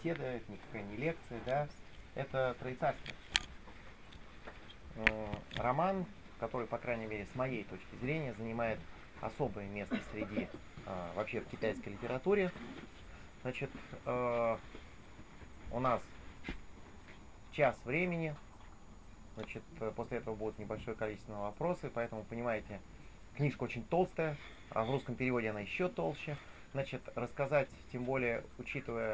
беседа, это никакая не лекция, да, это Троецарствие. Роман, который, по крайней мере, с моей точки зрения, занимает особое место среди вообще в китайской литературе. Значит, у нас час времени, значит, после этого будет небольшое количество вопросов, поэтому, понимаете, книжка очень толстая, а в русском переводе она еще толще. Значит, рассказать, тем более, учитывая,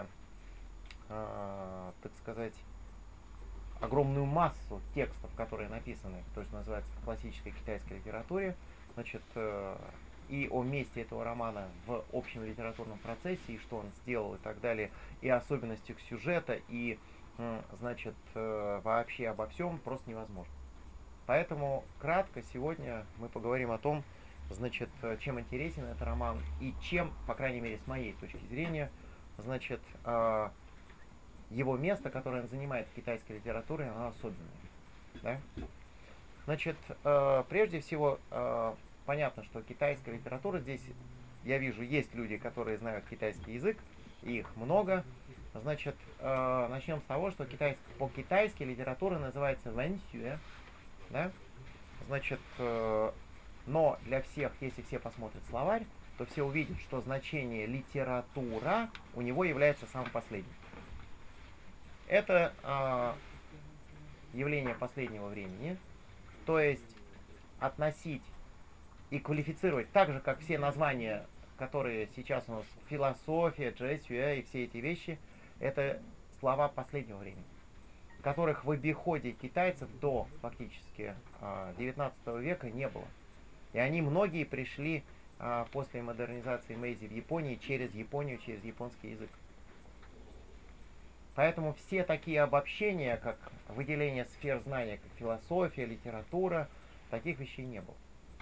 так сказать, огромную массу текстов, которые написаны, то, что называется в классической китайской литературе, значит, и о месте этого романа в общем литературном процессе, и что он сделал и так далее, и особенностях сюжета, и, значит, вообще обо всем просто невозможно. Поэтому кратко сегодня мы поговорим о том, значит, чем интересен этот роман и чем, по крайней мере, с моей точки зрения, значит, его место, которое он занимает в китайской литературе, оно особенное. Да? Значит, прежде всего, понятно, что китайская литература, здесь, я вижу, есть люди, которые знают китайский язык, их много. Значит, начнем с того, что по-китайски литература называется вэньсюэ. Да? Значит, но для всех, если все посмотрят словарь, то все увидят, что значение литература у него является самым последним. Это явление последнего времени, то есть относить и квалифицировать так же, как все названия, которые сейчас у нас философия, джэсюэ и все эти вещи, это слова последнего времени, которых в обиходе китайцев до фактически 19 века не было. И они многие пришли после модернизации Мэйзи в Японии через Японию, через японский язык. Поэтому все такие обобщения, как выделение сфер знания, как философия, литература, таких вещей не было.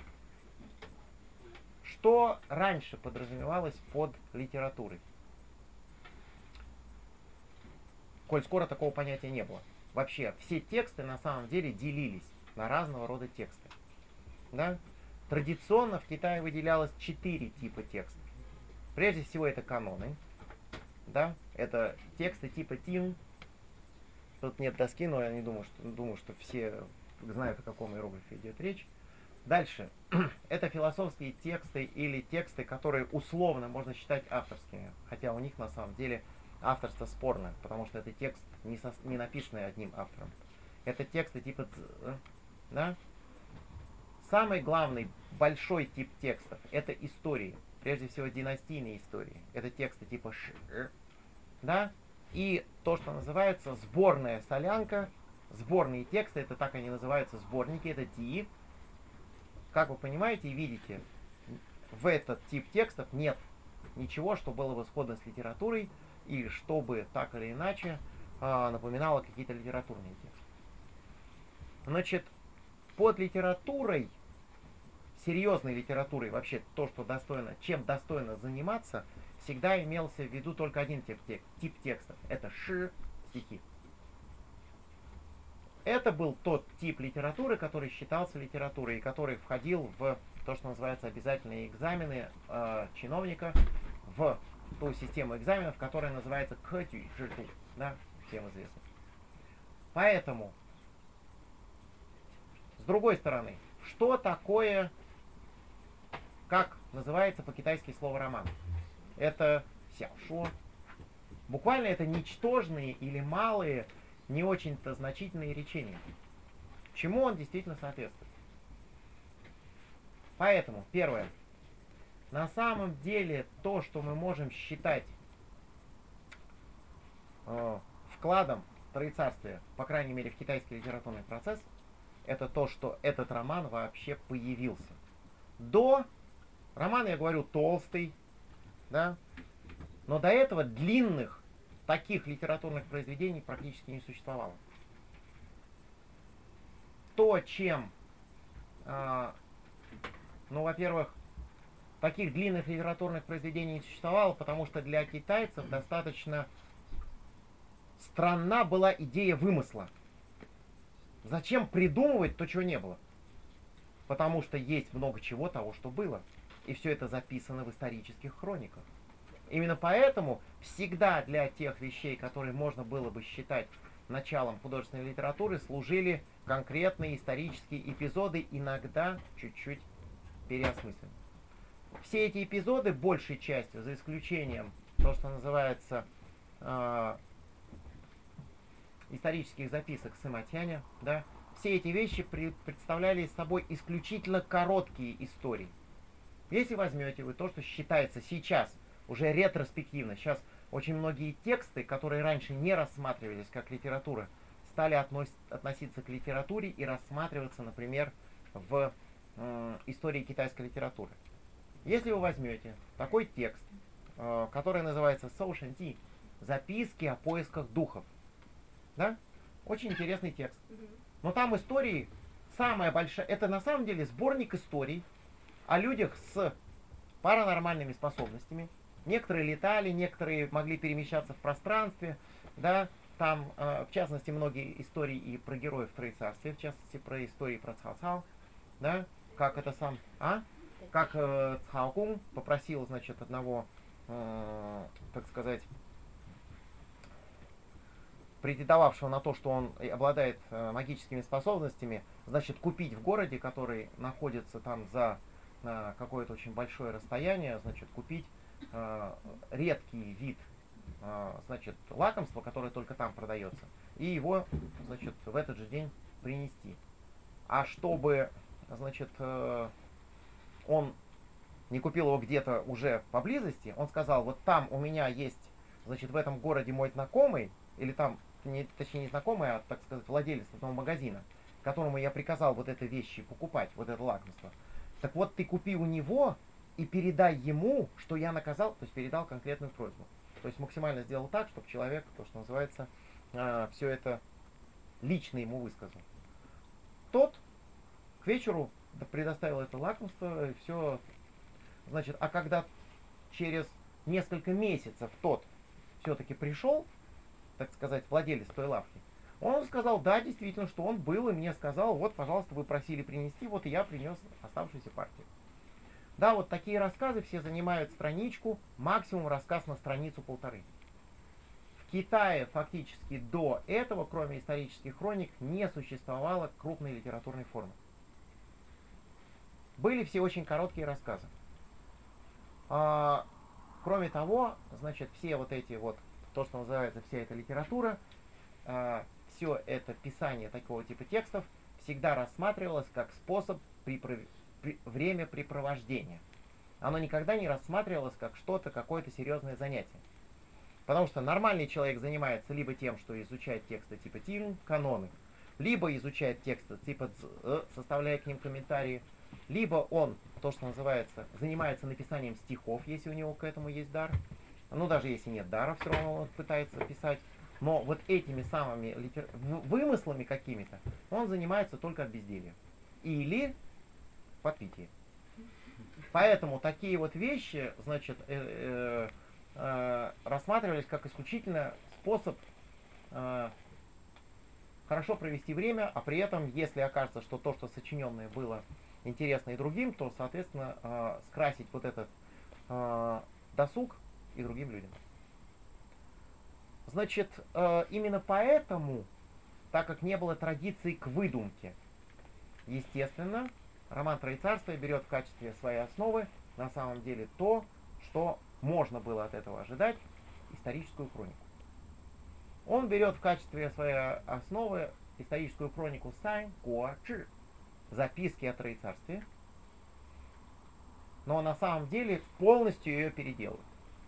Что раньше подразумевалось под литературой? Коль скоро такого понятия не было. Вообще, все тексты на самом деле делились на разного рода тексты. Да? Традиционно в Китае выделялось 4 типа текстов. Прежде всего это каноны. Да? Это тексты типа Тин. Тут нет доски, но я не думаю, что все знают, о каком иероглифе идет речь. Дальше. Это философские тексты или тексты, которые условно можно считать авторскими. Хотя у них на самом деле авторство спорно, потому что это текст не написанный одним автором. Это тексты типа Цзы. Да? Самый главный большой тип текстов это истории. Прежде всего династийные истории. Это тексты типа Ши. Да? И то, что называется сборная солянка. Сборные тексты, это так они называются, сборники, это Ди. Как вы понимаете и видите, в этот тип текстов нет ничего, что было бы сходно с литературой и чтобы так или иначе напоминало какие-то литературные тексты. Значит, под литературой, серьезной литературой, вообще то, что достойно, чем достойно заниматься, всегда имелся в виду только один тип текстов. Это ши, стихи. Это был тот тип литературы, который считался литературой и который входил в то, что называется обязательные экзамены чиновника, в ту систему экзаменов, которая называется кэтю житу, да, всем известно. Поэтому, с другой стороны, что такое, как называется по-китайски слово роман? Это сяошо. Буквально это ничтожные или малые, не очень-то значительные речения. Чему он действительно соответствует? Поэтому, первое. На самом деле, то, что мы можем считать вкладом троецарствия, по крайней мере, в китайский литературный процесс, это то, что этот роман вообще появился. До романа, я говорю, толстый, да, но до этого длинных таких литературных произведений практически не существовало. То, чем, во-первых, таких длинных литературных произведений не существовало, потому что для китайцев достаточно странна была идея вымысла. Зачем придумывать то, чего не было? Потому что есть много чего того, что было. И все это записано в исторических хрониках. Именно поэтому всегда для тех вещей, которые можно было бы считать началом художественной литературы, служили конкретные исторические эпизоды, иногда чуть-чуть переосмысленные. Все эти эпизоды, большей частью, за исключением то, что называется исторических записок Сыма Тяня, да, все эти вещи представляли собой исключительно короткие истории. Если возьмете вы то, что считается сейчас, уже ретроспективно, сейчас очень многие тексты, которые раньше не рассматривались как литература, стали относиться к литературе и рассматриваться, например, в истории китайской литературы. Если вы возьмете такой текст, который называется Соу Шэн Ти, записки о поисках духов, да? Очень интересный текст. Но там истории самая большая, это на самом деле сборник историй о людях с паранормальными способностями. Некоторые летали, некоторые могли перемещаться в пространстве, да, там, в частности, многие истории и про героев Троецарствия, в частности, про истории про Цао Цао, да, как это сам, как Цао Кун попросил, значит, одного, так сказать, претендовавшего на то, что он обладает магическими способностями, значит, купить в городе, который находится там за какое-то очень большое расстояние, значит, купить редкий вид, значит, лакомства, которое только там продается, и его, значит, в этот же день принести. А чтобы, значит, он не купил его где-то уже поблизости, он сказал, вот там у меня есть, значит, в этом городе мой знакомый, или там, точнее не знакомый, а, так сказать, владелец этого магазина, которому я приказал вот эти вещи покупать, вот это лакомство. Так вот, ты купи у него и передай ему, что я наказал, то есть передал конкретную просьбу. То есть максимально сделал так, чтобы человек, то, что называется, все это лично ему высказал. Тот к вечеру предоставил это лакомство, и все. Значит, а когда через несколько месяцев тот все-таки пришел, так сказать, владелец той лавки, он сказал, да, действительно, что он был, и мне сказал, вот, пожалуйста, вы просили принести, вот и я принес оставшуюся партию. Да, вот такие рассказы все занимают страничку, максимум рассказ на страницу полторы. В Китае фактически до этого, кроме исторических хроник, не существовало крупной литературной формы. Были все очень короткие рассказы. Кроме того, значит, все вот эти вот, то, что называется вся эта литература, все это писание такого типа текстов всегда рассматривалось как способ времяпрепровождения. Оно никогда не рассматривалось как что-то, какое-то серьезное занятие. Потому что нормальный человек занимается либо тем, что изучает тексты типа Тиль, каноны, либо изучает тексты типа составляя к ним комментарии, либо он, то, что называется, занимается написанием стихов, если у него к этому есть дар. Ну, даже если нет дара, все равно он пытается писать. Но вот этими самыми вымыслами какими-то он занимается только от безделья. Или подпитие. Поэтому такие вот вещи, значит, рассматривались как исключительно способ хорошо провести время, а при этом, если окажется, что то, что сочиненное было интересно и другим, то, соответственно, скрасить вот этот досуг и другим людям. Значит, именно поэтому, так как не было традиции к выдумке, естественно, роман Троецарствия берет в качестве своей основы на самом деле то, что можно было от этого ожидать, историческую хронику. Он берет в качестве своей основы историческую хронику Сань Гуа Чжи, записки о Троецарстве, но на самом деле полностью ее переделывает.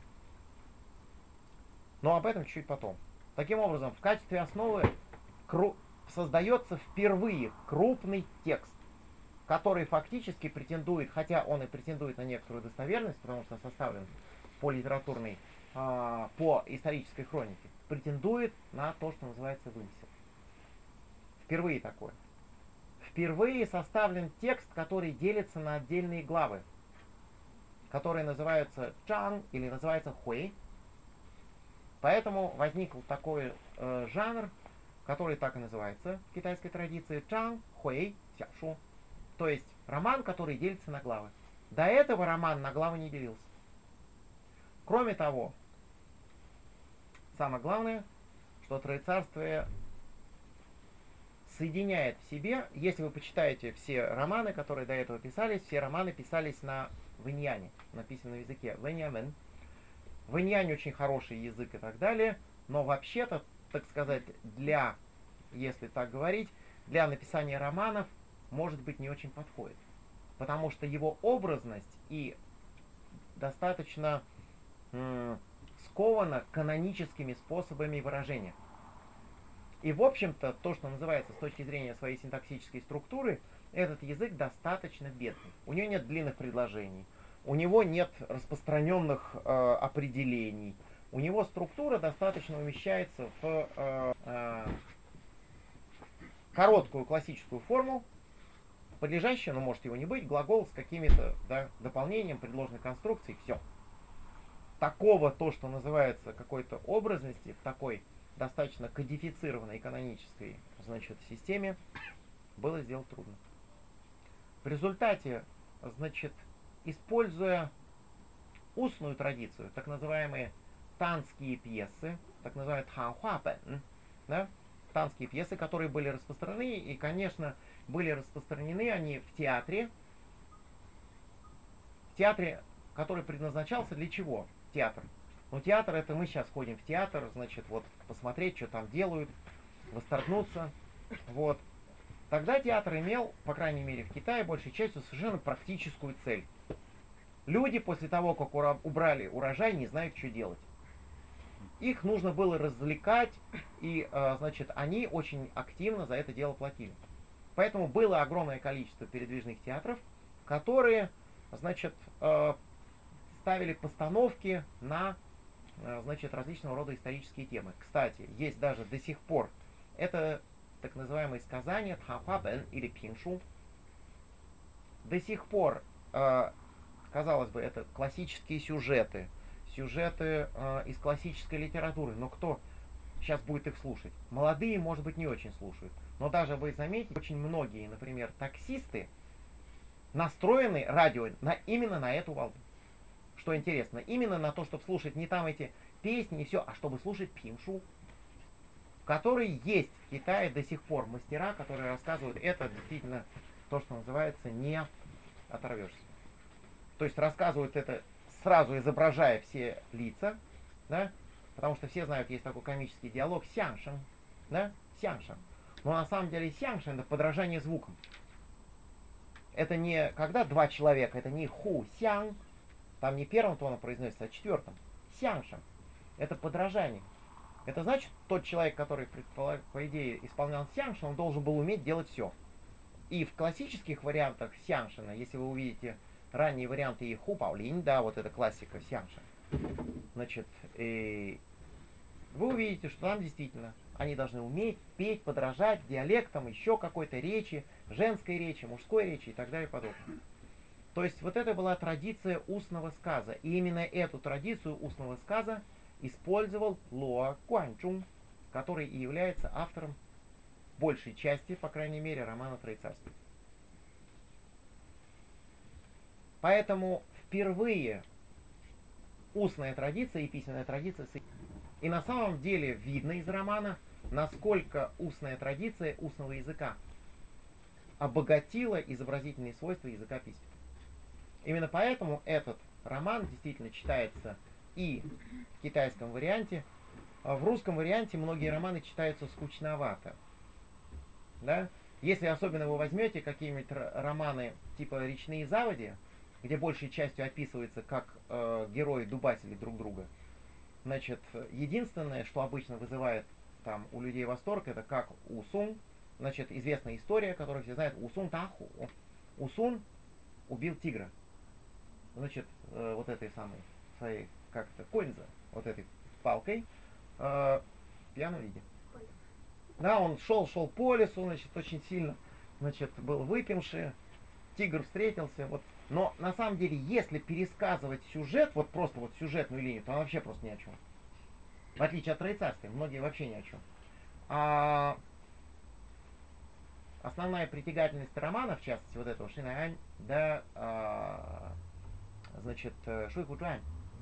Но об этом чуть потом. Таким образом, в качестве основы создается впервые крупный текст, который фактически претендует, хотя он и претендует на некоторую достоверность, потому что составлен по литературной, по исторической хронике, претендует на то, что называется вымысел. Впервые такое. Впервые составлен текст, который делится на отдельные главы, которые называются чан или называются хуэй. Поэтому возник такой жанр, который так и называется в китайской традиции чан, хуэй, сяшу. То есть роман, который делится на главы. До этого роман на главы не делился. Кроме того, самое главное, что Троецарствие соединяет в себе, если вы почитаете все романы, которые до этого писались, все романы писались на вэньяне, на письменном языке, вэньямен. Вэньянь очень хороший язык и так далее, но вообще-то, так сказать, если так говорить, для написания романов, может быть, не очень подходит. Потому что его образность и достаточно скована каноническими способами выражения. И, в общем-то, то, что называется с точки зрения своей синтаксической структуры, этот язык достаточно бедный. У него нет длинных предложений, у него нет распространенных определений, у него структура достаточно умещается в короткую классическую форму, подлежащую, но может его не быть, глагол с какими-то дополнением, предложенной конструкцией, все. Такого, то, что называется какой-то образности, в такой достаточно кодифицированной канонической, значит, системе, было сделать трудно. В результате, значит, используя устную традицию, так называемые танские пьесы, так называемые танхуапен, да, танские пьесы, которые были распространены, и, конечно, были распространены они в театре, который предназначался для чего? Театр. Ну, театр — это мы сейчас ходим в театр, значит, вот посмотреть, что там делают, восторгнуться, вот. Тогда театр имел, по крайней мере в Китае, большей частью совершенно практическую цель. Люди после того, как убрали урожай, не знают, что делать. Их нужно было развлекать, и, значит, они очень активно за это дело платили. Поэтому было огромное количество передвижных театров, которые, значит, ставили постановки на, значит, различного рода исторические темы. Кстати, есть даже до сих пор, это так называемые сказания Тхафабен или Пиншу. До сих пор, казалось бы, это классические сюжеты из классической литературы, но кто сейчас будет их слушать? Молодые, может быть, не очень слушают. Но даже вы заметите, очень многие, например, таксисты настроены радио именно на эту волну. Что интересно, именно на то, чтобы слушать не там эти песни и все, а чтобы слушать Пиншу, который есть в Китае до сих пор мастера, которые рассказывают это действительно то, что называется, не оторвешься. То есть рассказывают это сразу изображая все лица, да, потому что все знают, есть такой комический диалог сяншен, да, сяншен. Но на самом деле сяншен — это подражание звукам. Это не когда два человека, это не ху сян, там не первым тоном произносится, а четвертым. Сяншен. Это подражание. Это значит, тот человек, который, по идее, исполнял сяншен, он должен был уметь делать все. И в классических вариантах сяншена, если вы увидите ранние варианты и ху паолинь, да, вот это классика сяншен, значит, вы увидите, что там действительно они должны уметь петь, подражать диалектам, еще какой-то речи, женской речи, мужской речи и так далее и подобное. То есть вот это была традиция устного сказа. И именно эту традицию устного сказа использовал Луа Куанчжун, который и является автором большей части, по крайней мере, романа «Троецарствие». Поэтому впервые устная традиция и письменная традиция. И на самом деле видно из романа, насколько устная традиция устного языка обогатила изобразительные свойства языка писем. Именно поэтому этот роман действительно читается и в китайском варианте. А в русском варианте многие романы читаются скучновато. Да? Если особенно вы возьмете какие-нибудь романы типа «Речные заводи», где большей частью описывается, как герои дубасили друг друга, значит, единственное, что обычно вызывает там у людей восторг, это как Усун, значит, известная история, которую все знают, Усун Таху. Усун убил тигра. Значит, вот этой самой своей, как это, кольза, вот этой палкой, в пьяном виде. Да, он шел по лесу, значит, очень сильно, значит, был выпивший, тигр встретился, вот. Но на самом деле, если пересказывать сюжет, вот просто вот сюжетную линию, то она вообще просто ни о чем. В отличие от Троецарствия, многие вообще ни о чем. А основная притягательность романа, в частности, вот этого Шинань, да, значит, Шуйху Чуань,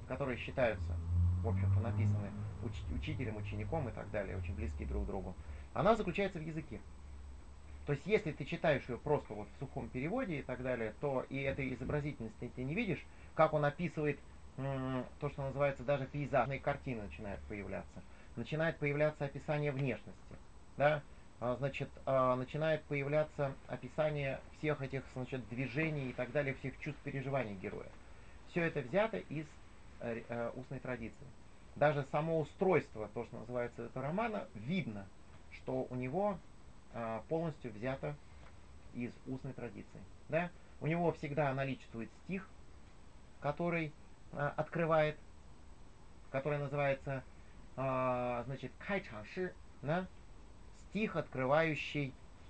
которые считаются, в общем-то, написаны учителем, учеником и так далее, очень близки друг к другу, она заключается в языке. То есть, если ты читаешь ее просто вот в сухом переводе и так далее, то и этой изобразительности ты не видишь, как он описывает то, что называется даже пейзажные картины начинают появляться. Начинает появляться описание внешности, да? Значит, начинает появляться описание всех этих, значит, движений и так далее, всех чувств, переживаний героя. Все это взято из устной традиции. Даже само устройство, то, что называется этого романа, видно, что у него полностью взято из устной традиции. Да? У него всегда наличествует стих, который открывает, который называется, значит, кайчанши, да? Стих, открывающий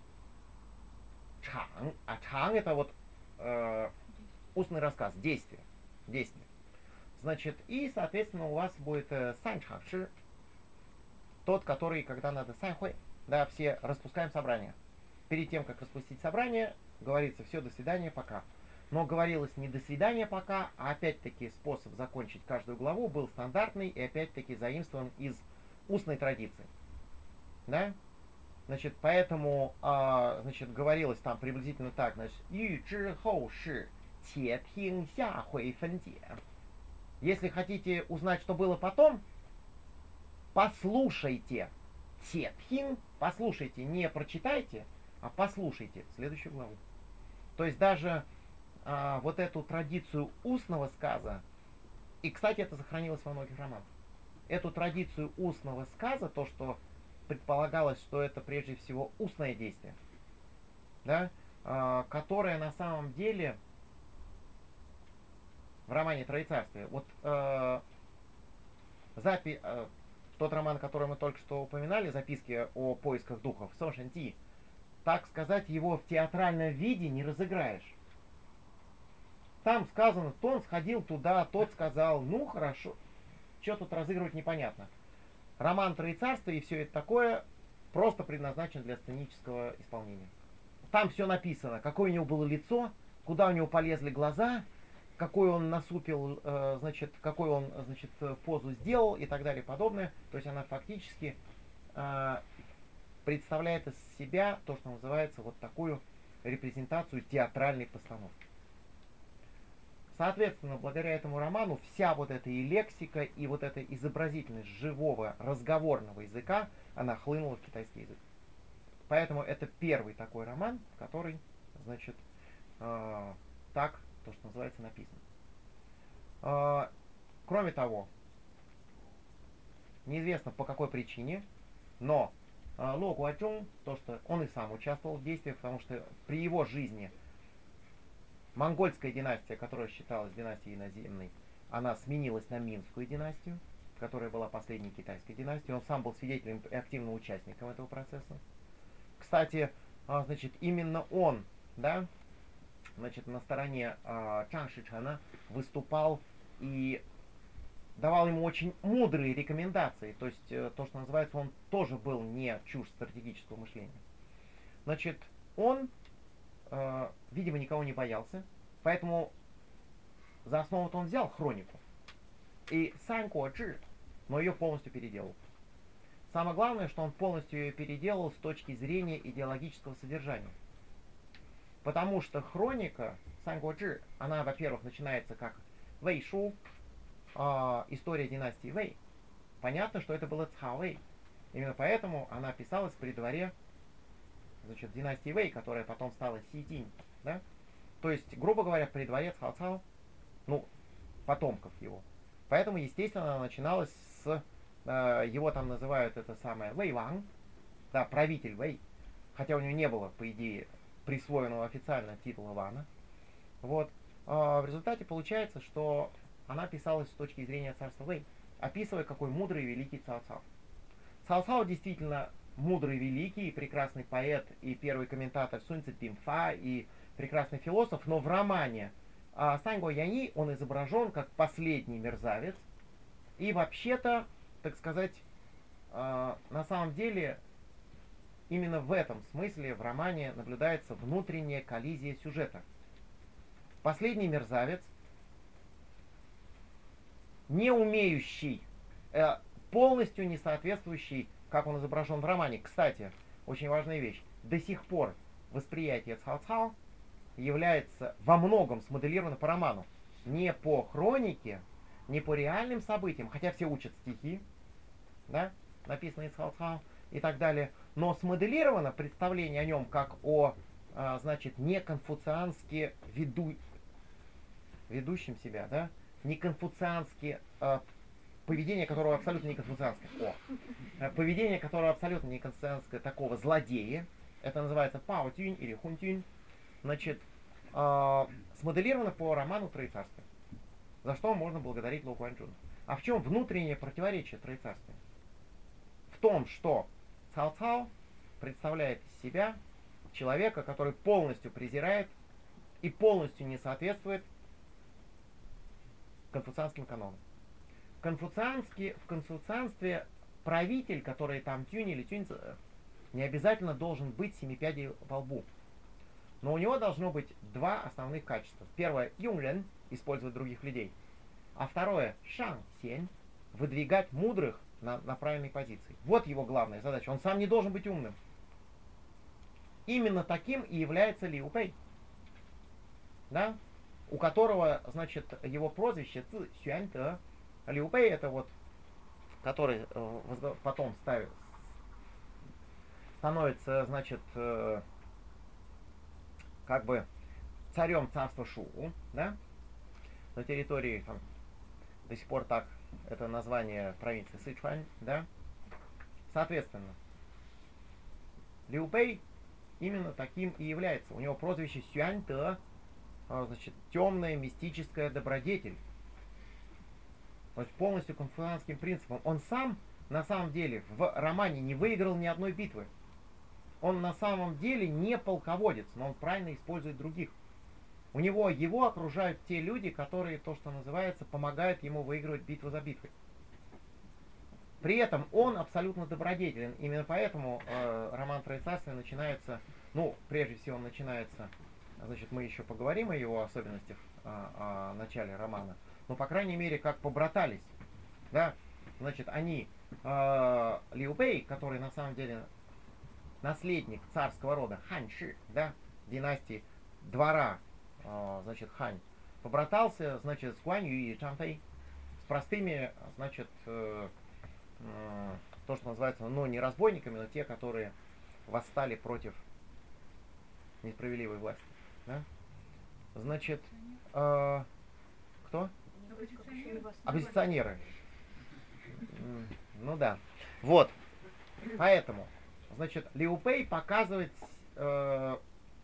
чанг. А чанг это вот устный рассказ, действие. Действие. Значит, и, соответственно, у вас будет санчанши, тот, который, когда надо сайхуй, да, все распускаем собрание. Перед тем, как распустить собрание, говорится все, до свидания, пока. Но говорилось не до свидания, пока, а опять-таки способ закончить каждую главу был стандартный и опять-таки заимствован из устной традиции. Да? Значит, поэтому, значит, говорилось там приблизительно так, значит, ю зhi хоу ши, че тинг ся хуй фэн де. Если хотите узнать, что было потом, послушайте. Те тинг, послушайте, не прочитайте, а послушайте следующую главу. То есть даже вот эту традицию устного сказа, и, кстати, это сохранилось во многих романах, эту традицию устного сказа, то, что предполагалось, что это прежде всего устное действие, да, которое на самом деле в романе «Троецарствие», вот тот роман, который мы только что упоминали, «Записки о поисках духов», Со Шэньти, так сказать, его в театральном виде не разыграешь. Там сказано, тот сходил туда, тот сказал, ну хорошо, что тут разыгрывать непонятно. Роман «Троецарствие» и все это такое просто предназначен для сценического исполнения. Там все написано, какое у него было лицо, куда у него полезли глаза, какой он насупил, значит, какой он, значит, позу сделал и так далее и подобное. То есть она фактически представляет из себя то, что называется вот такую репрезентацию театральной постановки. Соответственно, благодаря этому роману вся вот эта и лексика, и вот эта изобразительность живого разговорного языка, она хлынула в китайский язык. Поэтому это первый такой роман, который, значит, так, то, что называется, написан. Кроме того, неизвестно по какой причине, но Ло Гуачжун, то, что он и сам участвовал в действиях, потому что при его жизни монгольская династия, которая считалась династией иноземной, она сменилась на Минскую династию, которая была последней китайской династией. Он сам был свидетелем и активным участником этого процесса. Кстати, значит, именно он, да, значит, на стороне Чан Шичана выступал и давал ему очень мудрые рекомендации. То есть, то, что называется, он тоже был не чужд стратегического мышления. Значит, он, видимо, никого не боялся, поэтому за основу-то он взял хронику. И Сан Ко Чжи, но ее полностью переделал. Самое главное, что он полностью ее переделал с точки зрения идеологического содержания. Потому что хроника Сан Ко Чжи, она, во-первых, начинается как Вэй Шу, история династии Вэй. Понятно, что это было Цхао Вэй. Именно поэтому она писалась при дворе, значит, династии Вэй, которая потом стала Си Тинь. Да? То есть, грубо говоря, при дворе Цхао Цао, ну, потомков его. Поэтому, естественно, она начиналась с, его там называют это самое Вэй Ван, да, правитель Вэй, хотя у него не было, по идее, присвоенного официально титула Вана. Вот. В результате получается, что она писалась с точки зрения царства Вэй, описывая, какой мудрый и великий Цао Цао. Цао Цао действительно мудрый, великий, прекрасный поэт и первый комментатор Сунь Цзы Пинфа и прекрасный философ, но в романе Сан Го Яни он изображен как последний мерзавец. И вообще-то, так сказать, на самом деле, именно в этом смысле в романе наблюдается внутренняя коллизия сюжета. Последний мерзавец не умеющий, полностью не соответствующий, как он изображен в романе. Кстати, очень важная вещь. До сих пор восприятие Cao Cao является во многом смоделировано по роману. Не по хронике, не по реальным событиям, хотя все учат стихи, да, написанные Cao Cao и так далее, но смоделировано представление о нем как о, значит, неконфуциански ведущем себя, да, неконфуциански поведение которого абсолютно не конфуцианское. Поведение которого абсолютно не конфуцианское, такого злодея. Это называется Пао Тюнь или Хун Тюнь. Значит, смоделировано по роману Троецарствия. За что можно благодарить Лу Куанчжуна. А в чем внутреннее противоречие Троецарствия? В том, что Cao Cao представляет из себя человека, который полностью презирает и полностью не соответствует конфуцианским канонам. В конфуцианстве правитель, который там тюнь или тюнь, не обязательно должен быть семипядей во лбу. Но у него должно быть два основных качества. Первое, юнрен, использовать других людей. А второе, шан сень, выдвигать мудрых на правильной позиции. Вот его главная задача. Он сам не должен быть умным. Именно таким и является Лиу Пэй. Да? У которого, значит, его прозвище Ци Сюань Те. Лиу Пэй это вот, который потом становится, значит, как бы царем царства Шу, да? На территории там, до сих пор так это название провинции Сычуань, да? Соответственно, Лиу Пэй именно таким и является. У него прозвище Сюань Те, значит, темная мистическая добродетель. То есть полностью конфуцианским принципом. Он сам, на самом деле, в романе не выиграл ни одной битвы. Он на самом деле не полководец, но он правильно использует других. Его окружают те люди, которые, то, что называется, помогают ему выигрывать битву за битвой. При этом он абсолютно добродетелен. Именно поэтому роман Троецарствия начинается, ну, прежде всего он начинается, значит, мы еще поговорим о его особенностях, о начале романа. Но, по крайней мере, как побратались. Да? Значит, они, Лиу Пэй, который на самом деле наследник царского рода Ханьши, да, династии двора, значит, Хань, побратался, значит, с Гуань Ю и Чан Фэй, с простыми, значит, то, что называется, ну, не разбойниками, но те, которые восстали против несправедливой власти. Да? Значит, кто? Оппозиционеры. Ну да. Вот. Поэтому, значит, Лиу Пэй показывает то,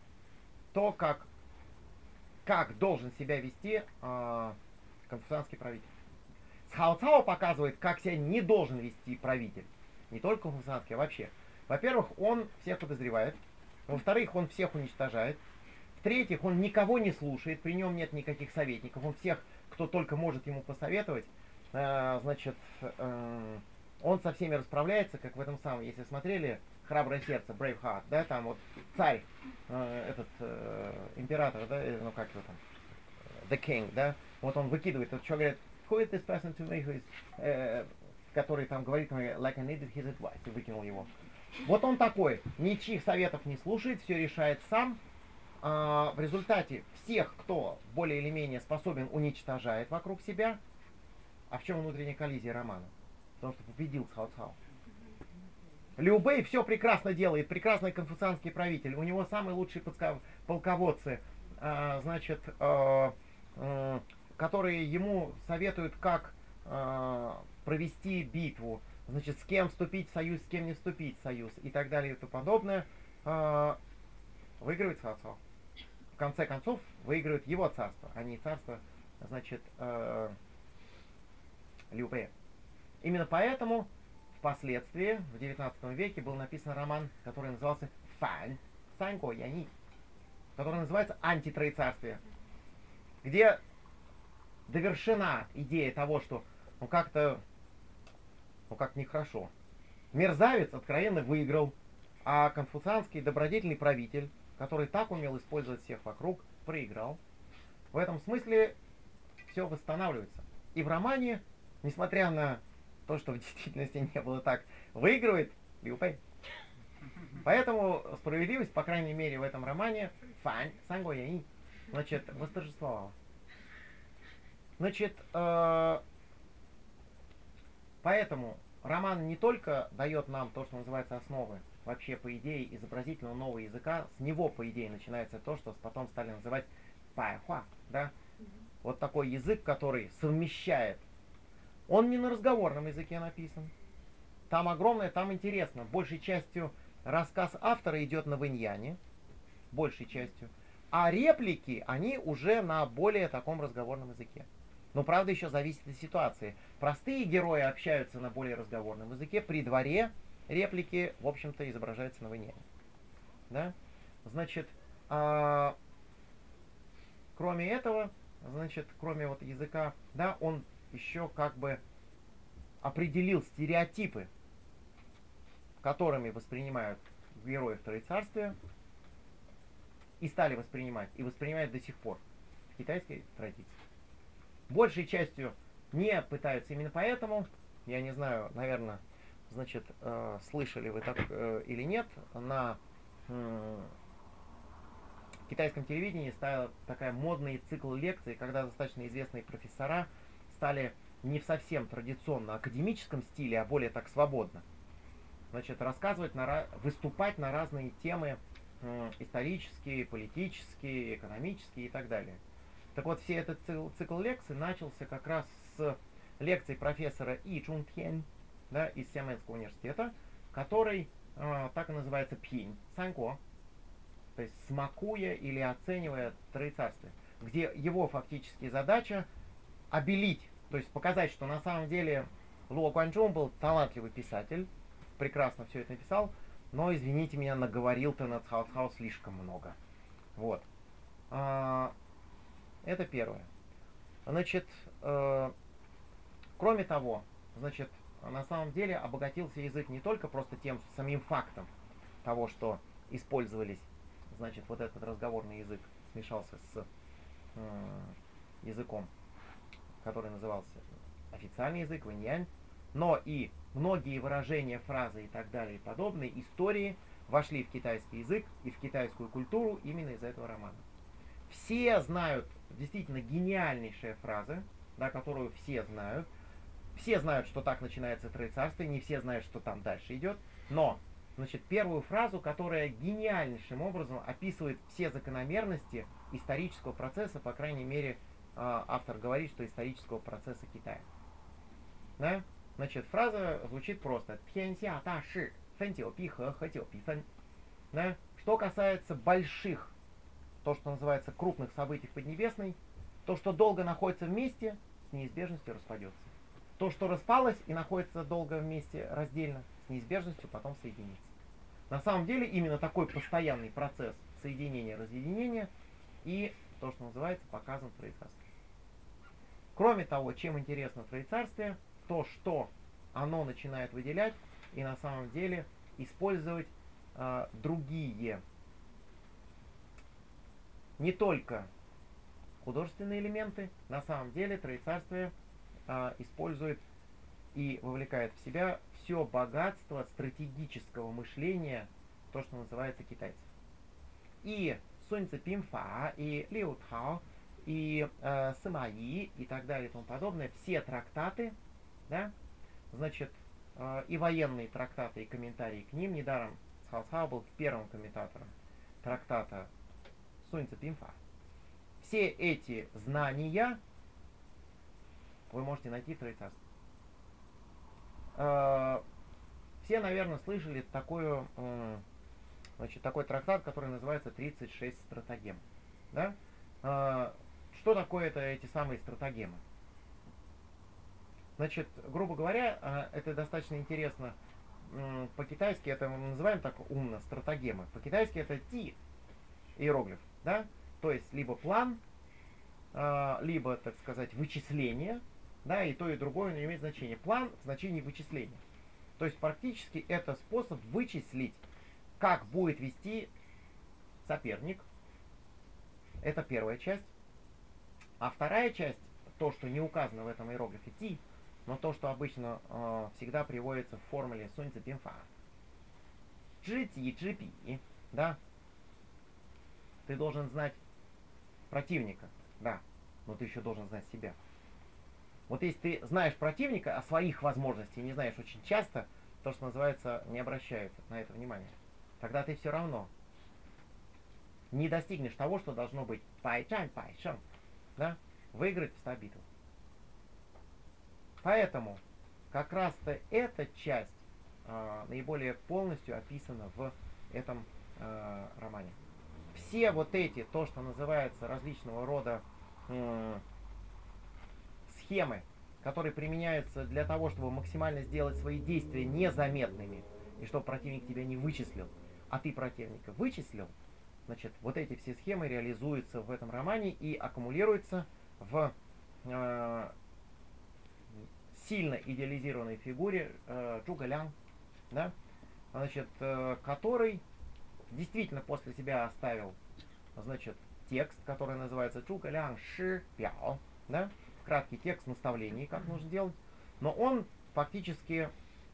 как должен себя вести конфуцианский правитель. Cao Cao показывает, как себя не должен вести правитель. Не только конфуцианский, а вообще. Во-первых, он всех подозревает. Во-вторых, он всех уничтожает. В-третьих, он никого не слушает, при нем нет никаких советников. Он всех, кто только может ему посоветовать, значит, он со всеми расправляется, как в этом самом, если смотрели «Храброе сердце», Braveheart, да, там вот царь, этот император, да, ну как его там, The King, да, вот он выкидывает, вот что говорит, who is this person to me, who is, который там говорит, like I needed his advice, и выкинул его. Вот он такой, ничьих советов не слушает, все решает сам. В результате всех, кто более или менее способен, уничтожает вокруг себя. А в чем внутренняя коллизия романа? Потому что победил Cao Cao. Лиу Пэй все прекрасно делает, прекрасный конфуцианский правитель. У него самые лучшие полководцы, значит, которые ему советуют, как провести битву, значит, с кем вступить в союз, с кем не вступить в союз и так далее и тому подобное. Выигрывает Cao Cao. В конце концов, выигрывает его царство, а не царство, значит, Лиу Пэя. Именно поэтому впоследствии, в 19 веке, был написан роман, который назывался «Фань Санько Яни», который называется «Антитроецарствие», где довершена идея того, что ну как-то нехорошо. Мерзавец откровенно выиграл, а конфуцианский добродетельный правитель, который так умел использовать всех вокруг, проиграл. В этом смысле все восстанавливается. И в романе несмотря на то, что в действительности не было так, выигрывает Лю Пэй. Поэтому справедливость, по крайней мере, в этом романе, Фань Санго Яи, значит, восторжествовала. Значит, поэтому роман не только дает нам то, что называется основы, вообще, по идее, изобразительного нового языка, с него, по идее, начинается то, что потом стали называть пайхуа, да? Вот такой язык, который совмещает. Он не на разговорном языке написан. Там огромное, там интересно. Большей частью рассказ автора идет на вэньяне, большей частью. А реплики, они уже на более таком разговорном языке. Но, правда, еще зависит от ситуации. Простые герои общаются на более разговорном языке. При дворе реплики, в общем-то, изображаются на войне. Да? Значит, кроме этого, значит, кроме вот языка, да, он еще как бы определил стереотипы, которыми воспринимают героев Троецарствия, и стали воспринимать, и воспринимают до сих пор в китайской традиции. Большей частью не пытаются именно поэтому, я не знаю, наверное, значит, слышали вы так или нет, на китайском телевидении стал такая модный цикл лекций, когда достаточно известные профессора стали не в совсем традиционно академическом стиле, а более так свободно. Значит, рассказывать, выступать на разные темы, исторические, политические, экономические и так далее. Так вот, все этот цикл лекций начался как раз с лекций профессора И Чунтьен, да, из Сиамэнского университета, который так и называется Пинь Санько, то есть смакуя или оценивая Троецарствие, где его фактически задача обелить, то есть показать, что на самом деле Луо Гуанчжун был талантливый писатель, прекрасно все это написал, но, извините меня, наговорил-то на Цхао слишком много. Вот. Это первое. Значит, кроме того, значит, на самом деле обогатился язык не только просто тем самим фактом того, что использовались, значит, вот этот разговорный язык смешался с языком, который назывался официальный язык, вэньянь, но и многие выражения, фразы и так далее и подобные истории вошли в китайский язык и в китайскую культуру именно из этого романа. Все знают, действительно гениальнейшая фраза, да, которую все знают. Все знают, что так начинается Троецарствие, не все знают, что там дальше идет. Но, значит, первую фразу, которая гениальнейшим образом описывает все закономерности исторического процесса, по крайней мере, автор говорит, что исторического процесса Китая. Да? Значит, фраза звучит просто. Тянься та ши, фэн тио пи хэ, хэ тио пи фэн. Да? Что касается больших, то, что называется крупных событий в Поднебесной, то, что долго находится вместе, с неизбежностью распадется. То, что распалось и находится долго вместе раздельно, с неизбежностью потом соединится. На самом деле именно такой постоянный процесс соединения-разъединения и то, что называется, показан в Троецарстве. Кроме того, чем интересно Троецарствие, то, что оно начинает выделять и на самом деле использовать другие, не только художественные элементы, на самом деле Троецарствие использует и вовлекает в себя все богатство стратегического мышления, то, что называется китайцев. И Сунь Цзы Пинфа, и Лиу Тао, и Сыма И, и так далее и тому подобное, все трактаты, да, значит, и военные трактаты, и комментарии к ним, недаром Цхао Цхао был первым комментатором трактата Сунь Цзы Пинфа. Все эти знания вы можете найти в Троецарстве. Все, наверное, слышали такой трактат, который называется «36 стратагем». Да? Что такое эти самые стратагемы? Значит, грубо говоря, это достаточно интересно. По-китайски это мы называем так умно стратагемы. По-китайски это ти иероглиф, да? То есть либо план, либо, так сказать, вычисление, да, и то, и другое не имеет значения. План в значении вычисления. То есть практически это способ вычислить, как будет вести соперник. Это первая часть. А вторая часть, то, что не указано в этом иероглифе ти, но то, что обычно всегда приводится в формуле Сунь Цзы Бинфа. Чжи Ти Чжи Пи, да? Ты должен знать противника, да, но ты еще должен знать себя. Вот если ты знаешь противника, а своих возможностей не знаешь очень часто, то, что называется, не обращают на это внимания, тогда ты все равно не достигнешь того, что должно быть пайчань пайшем, да? Выиграть в 100 битв. Поэтому как раз-то эта часть наиболее полностью описана в этом романе. Все вот эти, то, что называется различного рода схемы, которые применяются для того, чтобы максимально сделать свои действия незаметными, и чтобы противник тебя не вычислил, а ты противника вычислил, значит, вот эти все схемы реализуются в этом романе и аккумулируются в сильно идеализированной фигуре Чжуга Лян, да, значит, который действительно после себя оставил, значит, текст, который называется Чжуга Лян Ши Пяо, да, краткий текст наставлений, как нужно делать, но он фактически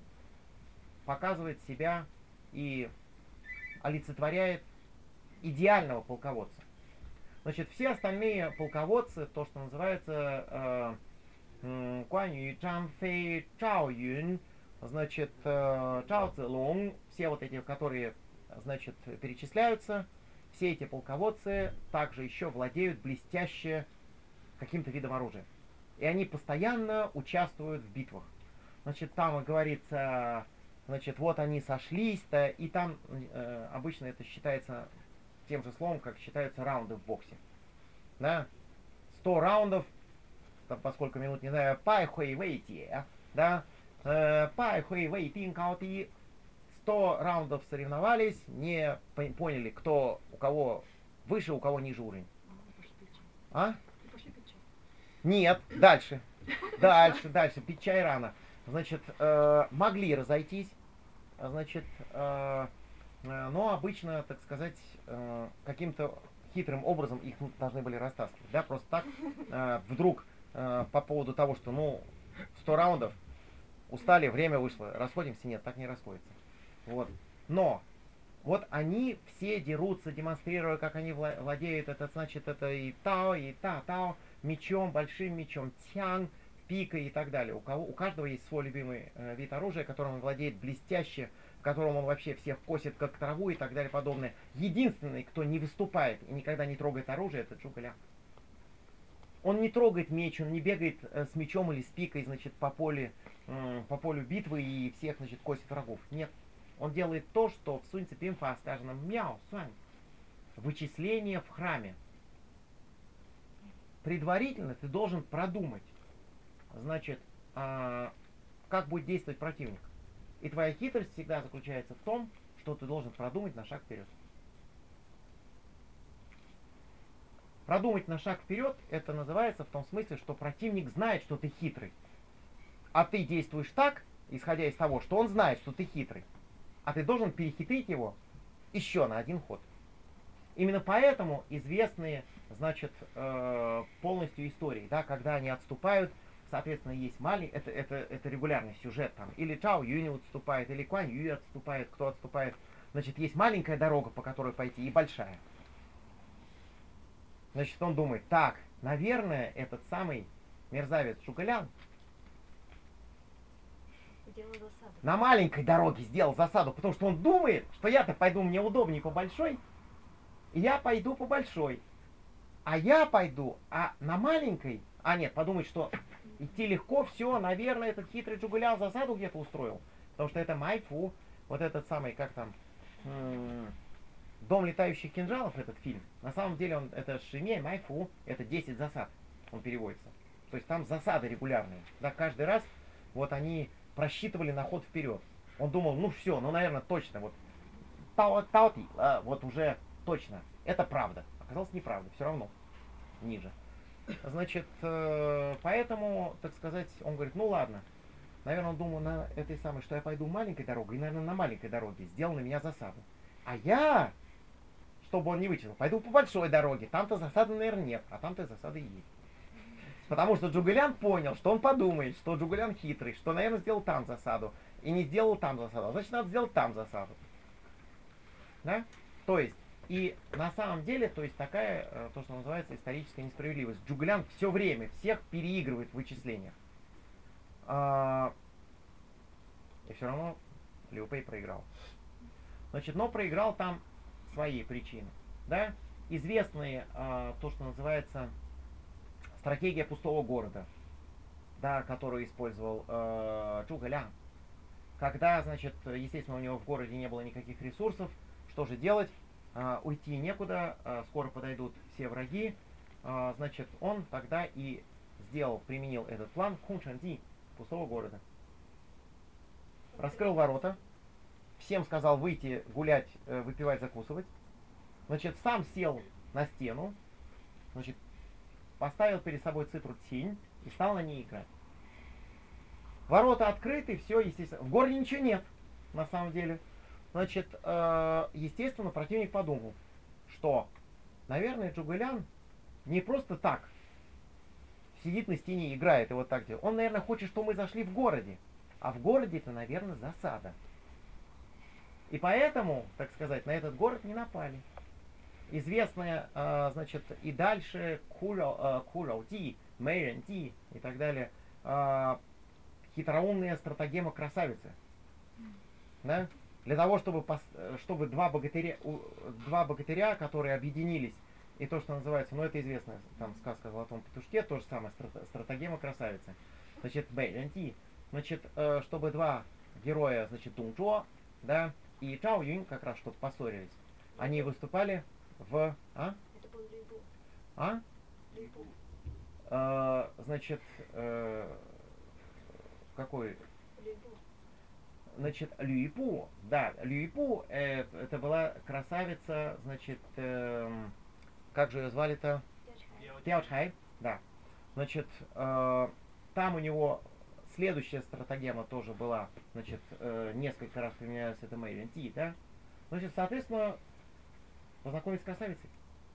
показывает себя и олицетворяет идеального полководца. Значит, все остальные полководцы, то, что называется Гуан Ю, Чжан Фэй, Чжао Юн, значит, Чжао Цзэлун, все вот эти, которые, значит, перечисляются, все эти полководцы также еще владеют блестяще каким-то видом оружия. И они постоянно участвуют в битвах. Значит, там говорится, значит, вот они сошлись-то, и там обычно это считается тем же словом, как считаются раунды в боксе. Да? 100 раундов, там, поскольку минут, не знаю, пай хуэй вэй те, да, пай хуэй вэй тин као ти, 100 раундов соревновались, не поняли, кто у кого выше, у кого ниже уровень. А? Нет, дальше. Дальше, пить чай рано. Значит, могли разойтись, значит, но обычно, так сказать, каким-то хитрым образом их должны были растаскивать. Да, просто так, вдруг по поводу того, что, ну, 100 раундов, устали, время вышло, расходимся, нет, так не расходится. Вот. Но вот они все дерутся, демонстрируя, как они владеют, это значит, это и тао, и тао, мечом, большим мечом, тян, пикой и так далее. У каждого есть свой любимый вид оружия, которым он владеет блестяще, в котором он вообще всех косит как траву и так далее подобное. Единственный, кто не выступает и никогда не трогает оружие, это Чжуга Лян. Он не трогает меч, он не бегает с мечом или с пикой, значит, по полю битвы и всех, значит, косит врагов. Нет. Он делает то, что в Сунь Цзы Пинфа сказано мяо суань. Вычисление в храме. Предварительно ты должен продумать, значит, как будет действовать противник. И твоя хитрость всегда заключается в том, что ты должен продумать на шаг вперед. Продумать на шаг вперед, это называется в том смысле, что противник знает, что ты хитрый. А ты действуешь так, исходя из того, что он знает, что ты хитрый. А ты должен перехитрить его еще на один ход. Именно поэтому известные, значит, полностью истории, да, когда они отступают, соответственно, есть маленький, это регулярный сюжет там, или Чао Юнь отступает, или Куань Юй отступает, кто отступает. Значит, есть маленькая дорога, по которой пойти, и большая. Значит, он думает, так, наверное, этот самый мерзавец Чжуга Лян на маленькой дороге сделал засаду, потому что он думает, что я-то пойду, мне удобнее по большой, и я пойду по большой. А я пойду, на маленькой, нет, подумать, что идти легко, все, наверное, этот хитрый Чжуга Лян засаду где-то устроил. Потому что это Майфу, вот этот самый, как там, Дом летающих кинжалов, этот фильм, на самом деле это Шимей Майфу, это 10 засад, он переводится. То есть там засады регулярные. Да, каждый раз вот они просчитывали на ход вперед. Он думал, ну все, ну наверное точно, вот Таоти, вот уже точно, это правда. Оказалось неправда, все равно ниже. Значит, поэтому, так сказать, он говорит, ну ладно, наверное, он думал на этой самой, что я пойду маленькой дорогой, и, наверное, на маленькой дороге сделал на меня засаду. А я, чтобы он не вычислил, пойду по большой дороге, там-то засады, наверное, нет, а там-то засады есть. Потому что Джугулян понял, что он подумает, что Джугулян хитрый, что, наверное, сделал там засаду. И не сделал там засаду. Значит, надо сделать там засаду. Да? То есть, и на самом деле, то есть такая, то, что называется историческая несправедливость. Джугулян все время всех переигрывает в вычислениях. И все равно Лиу Пэй проиграл. Значит, но проиграл там свои причины. Да? Известные, то, что называется стратегия пустого города, да, которую использовал Джугулян. Когда, значит, естественно, у него в городе не было никаких ресурсов, что же делать? Уйти некуда, скоро подойдут все враги. Значит, он тогда и применил этот план Кунчанди, пустого города. Раскрыл ворота, всем сказал выйти гулять, выпивать, закусывать. Значит, сам сел на стену, значит, поставил перед собой цифру Цинь и стал на ней играть. Ворота открыты, все, естественно. В городе ничего нет, на самом деле. Значит, естественно, противник подумал, что, наверное, Джугулян не просто так сидит на стене и играет, и вот так делает. Он, наверное, хочет, чтобы мы зашли в городе. А в городе это, наверное, засада. И поэтому, так сказать, на этот город не напали. Известная, значит, и дальше Курау-Ди, Мэйрэн-Ди и так далее, хитроумная стратагема красавицы. Да? Для того, чтобы два богатыря, которые объединились, и то, что называется, ну это известная там сказка о золотом петушке, то же самое, стратагема красавицы. Значит, Бэйрэнти, значит, чтобы два героя, значит, Дунчжо, да, и Чао Юнь как раз, чтобы поссорились, они выступали в... Это был Люйбу. Люйбу. Значит, какой... Люйбу. Значит, Люйпу, да, Люйпу, это была красавица, значит, как же ее звали-то? Тяочхай, да. Значит, там у него следующая стратагема тоже была, значит, несколько раз применялась, это Мэйрэн Ти, да. Значит, соответственно, познакомиться с красавицей.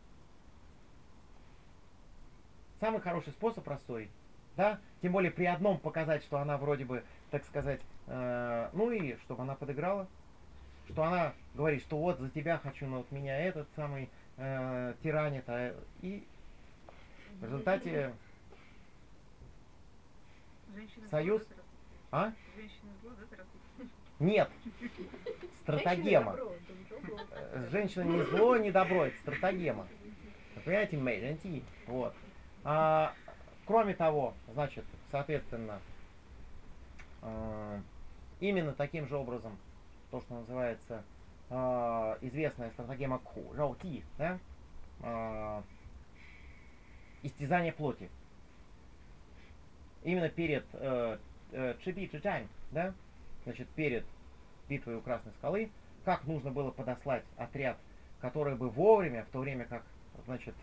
Самый хороший способ рассорить, да, тем более при одном показать, что она вроде бы, так сказать, ну и чтобы она подыграла, что она говорит, что вот за тебя хочу, но вот меня этот самый тиранит, и в результате союз... Женщины зло, да, ты растут? Нет, стратагема. Женщина не зло, не добро, это стратагема. Вы понимаете, Мэйрэнти, вот. Кроме того, значит, соответственно, именно таким же образом, то, что называется известная стратагема Ку, Раути, да, истязание плоти. Именно перед Чиби Чичань, да, значит, перед битвой у Красной скалы, как нужно было подослать отряд, который бы вовремя, в то время как, значит,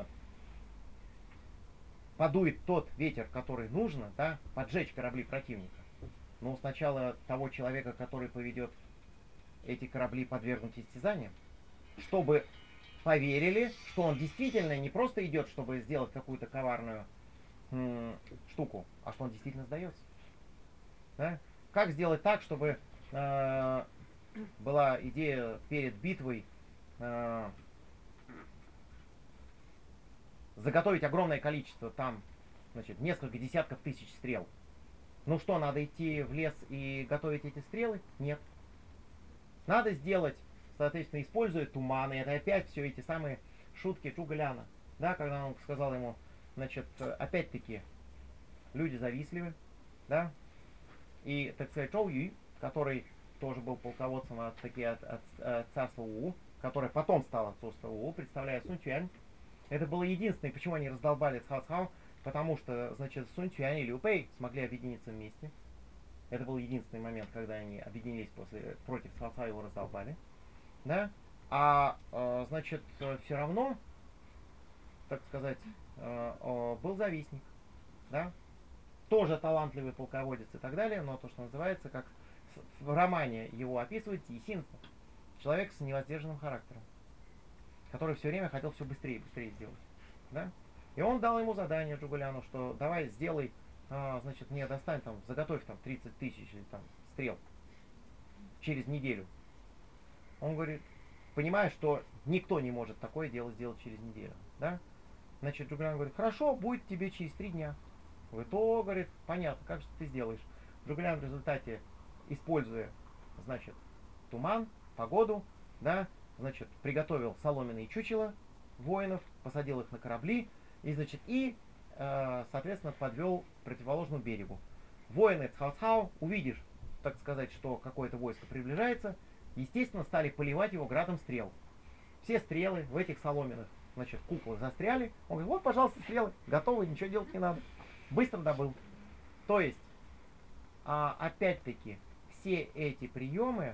подует тот ветер, который нужно, да, поджечь корабли противника. Но сначала того человека, который поведет эти корабли, подвергнуть истязаниям, чтобы поверили, что он действительно не просто идет, чтобы сделать какую-то коварную штуку, а что он действительно сдается. Да? Как сделать так, чтобы была идея перед битвой заготовить огромное количество, там, значит, несколько десятков тысяч стрел. Ну что, надо идти в лес и готовить эти стрелы? Нет. Надо сделать, соответственно, используя туманы. Это опять все эти самые шутки Чугаляна. Да, когда он сказал ему, значит, опять-таки, люди завистливы, да, и, так сказать, Чоу Ю, который тоже был полководцем от царства У, который потом стал от царства У, представляя Сунь Цюань. Это было единственное, почему они раздолбали Цхао Цхао, потому что, значит, Сунь Цюань и Лю Пэй смогли объединиться вместе. Это был единственный момент, когда они объединились против Цхао Цхао, его раздолбали. Да? Значит, все равно, так сказать, был завистник. Да? Тоже талантливый полководец и так далее, но то, что называется, как в романе его описывает Тисин, человек с невоздержанным характером, который все время хотел все быстрее и быстрее сделать. Да? И он дал ему задание Джугаляну, что давай сделай, значит, мне достань там, заготовь там 30 тысяч или там стрел через неделю. Он говорит, понимая, что никто не может такое дело сделать через неделю, да? Значит, Джугалян говорит, хорошо, будет тебе через 3 дня. Говорит, о, говорит, понятно, как же ты сделаешь. Джугалян в результате, используя, значит, туман, погоду, да, значит, приготовил соломенные чучела воинов, посадил их на корабли и, значит, соответственно, подвел к противоположному берегу. Воины Цхао-Цхао, увидишь, так сказать, что какое-то войско приближается, естественно, стали поливать его градом стрел. Все стрелы в этих соломенных, значит, куклах застряли. Он говорит, вот, пожалуйста, стрелы, готовы, ничего делать не надо. Быстро добыл. То есть, опять-таки, все эти приемы,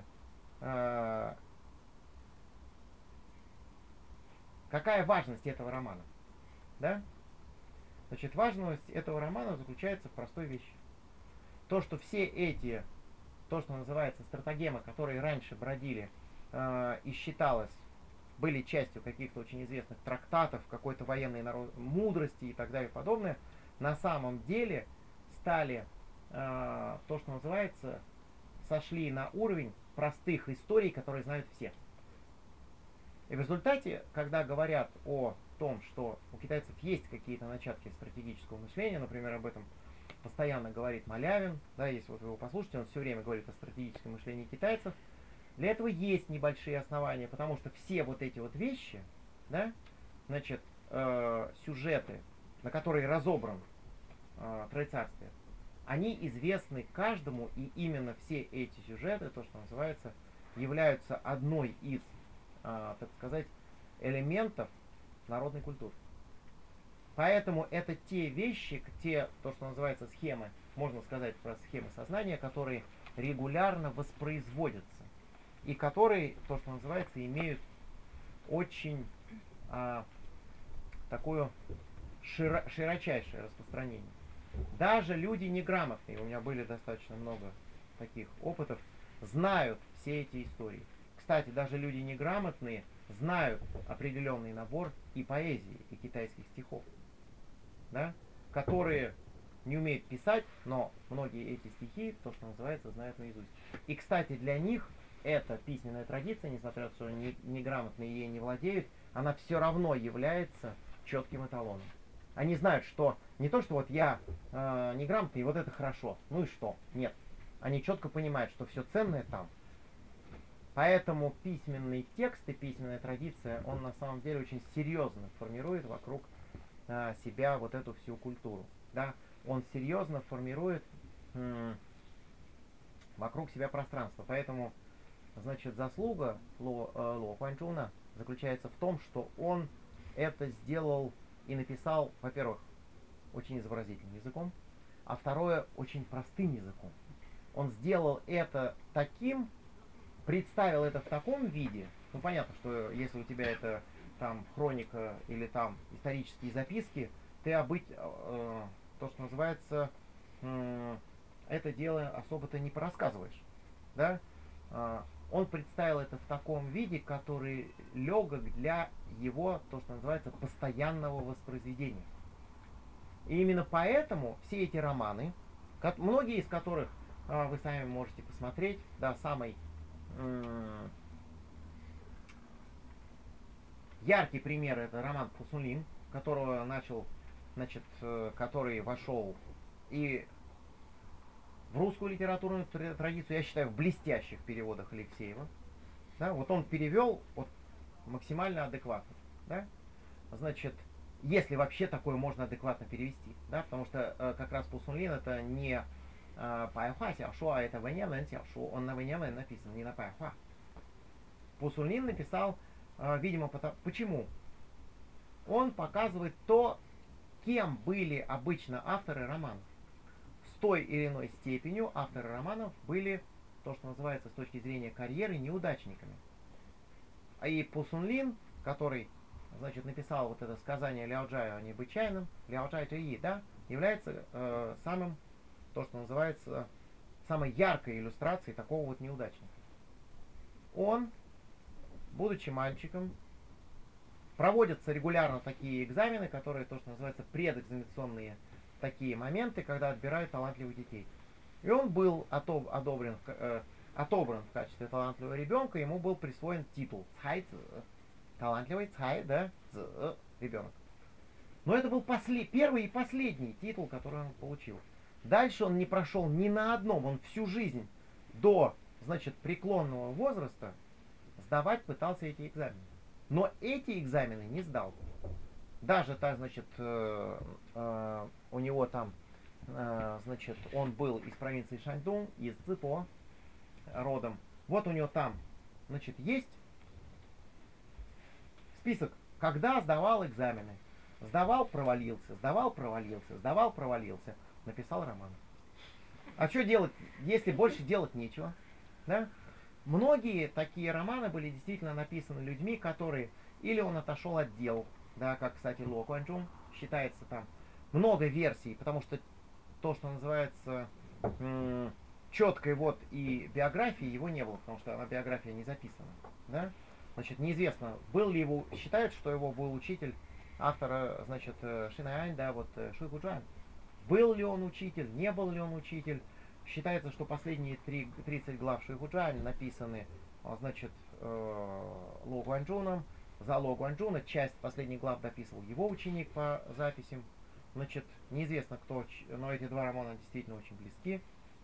какая важность этого романа? Да? Значит, важность этого романа заключается в простой вещи. То, что все эти, то, что называется стратагемы, которые раньше бродили и считалось, были частью каких-то очень известных трактатов, какой-то военной мудрости и так далее и подобное, на самом деле стали, то, что называется, сошли на уровень простых историй, которые знают все. И в результате, когда говорят о том, что у китайцев есть какие-то начатки стратегического мышления, например, об этом постоянно говорит Малявин, да, если вот вы его послушаете, он все время говорит о стратегическом мышлении китайцев, для этого есть небольшие основания, потому что все вот эти вот вещи, да, значит, сюжеты, на которые разобран Троецарствие, они известны каждому, и именно все эти сюжеты, то, что называется, являются одной из, так сказать, элементов народной культуры. Поэтому это те вещи, то, что называется схемы, можно сказать про схемы сознания, которые регулярно воспроизводятся. И которые, то, что называется, имеют очень такое широчайшее распространение. Даже люди неграмотные, у меня были достаточно много таких опытов, знают все эти истории. Кстати, даже люди неграмотные знают определенный набор и поэзии, и китайских стихов, да, которые не умеют писать, но многие эти стихи, то, что называется, знают наизусть. И, кстати, для них эта письменная традиция, несмотря на то, что они неграмотные ей не владеют, она все равно является четким эталоном. Они знают, что не то, что вот я неграмотный, и вот это хорошо, ну и что? Нет. Они четко понимают, что все ценное там. Поэтому письменный текст и письменная традиция, он на самом деле очень серьезно формирует вокруг себя вот эту всю культуру. Да? Он серьезно формирует вокруг себя пространство. Поэтому, значит, заслуга Ло Хуанчжуна заключается в том, что он это сделал и написал, во-первых, очень изобразительным языком, а второе, очень простым языком. Он сделал это таким, представил это в таком виде, ну понятно, что если у тебя это там хроника или там исторические записки, ты то, что называется, это дело особо-то не порассказываешь, да? Он представил это в таком виде, который легок для его, то, что называется, постоянного воспроизведения. И именно поэтому все эти романы, многие из которых вы сами можете посмотреть, да, самый яркий пример — это роман Пусунлин, которого который вошел и в русскую литературную традицию, я считаю, в блестящих переводах Алексеева. Да, вот он перевел вот максимально адекватно. Да? Значит, если вообще такое можно адекватно перевести. Да? Потому что как раз Пусунлин это не Пайхуа Сяошо, а это Вэньявэн Сяошо. Он на Вэньявэн написан, не на Пайхуа. Пусунлин написал, видимо, почему? Он показывает то, кем были обычно авторы романов. С той или иной степенью авторы романов были, то, что называется с точки зрения карьеры, неудачниками. И Пусунлин, который, значит, написал вот это сказание Ляо Джая о необычайном, Ляо Джай Джи, да, является самым, то, что называется, самой яркой иллюстрацией такого вот неудачника. Он, будучи мальчиком, проводятся регулярно такие экзамены, которые то, что называется предэкзаменационные такие моменты, когда отбирают талантливых детей. И он был отобран в качестве талантливого ребенка, ему был присвоен титул талантливый да, ребенок. Но это был первый и последний титул, который он получил. Дальше он не прошел ни на одном, он всю жизнь до, значит, преклонного возраста сдавать пытался эти экзамены. Но эти экзамены не сдал. Даже так, значит, у него там, значит, он был из провинции Шаньдун, из Цзипо родом. Вот у него там, значит, есть список, когда сдавал экзамены. Сдавал, провалился, сдавал, провалился, сдавал, провалился. Написал роман. А что делать, если больше делать нечего? Да? Многие такие романы были действительно написаны людьми, которые... Или он отошел от дел, да, как, кстати, Ло Куанчжун, считается там много версий, потому что то, что называется четкой вот и биографии, его не было, потому что она биография не записана. Да? Значит, неизвестно, был ли его... Считают, что его был учитель автора, значит, Шинай, да, вот Шуй Гуджуан. Был ли он учитель, не был ли он учитель. Считается, что последние 30 глав Шуй Гуджуан написаны, значит, Ло Гуанчжуном. За Ло Гуанчжуна часть последних глав дописывал его ученик по записям. Значит, неизвестно кто, но эти два романа действительно очень близки.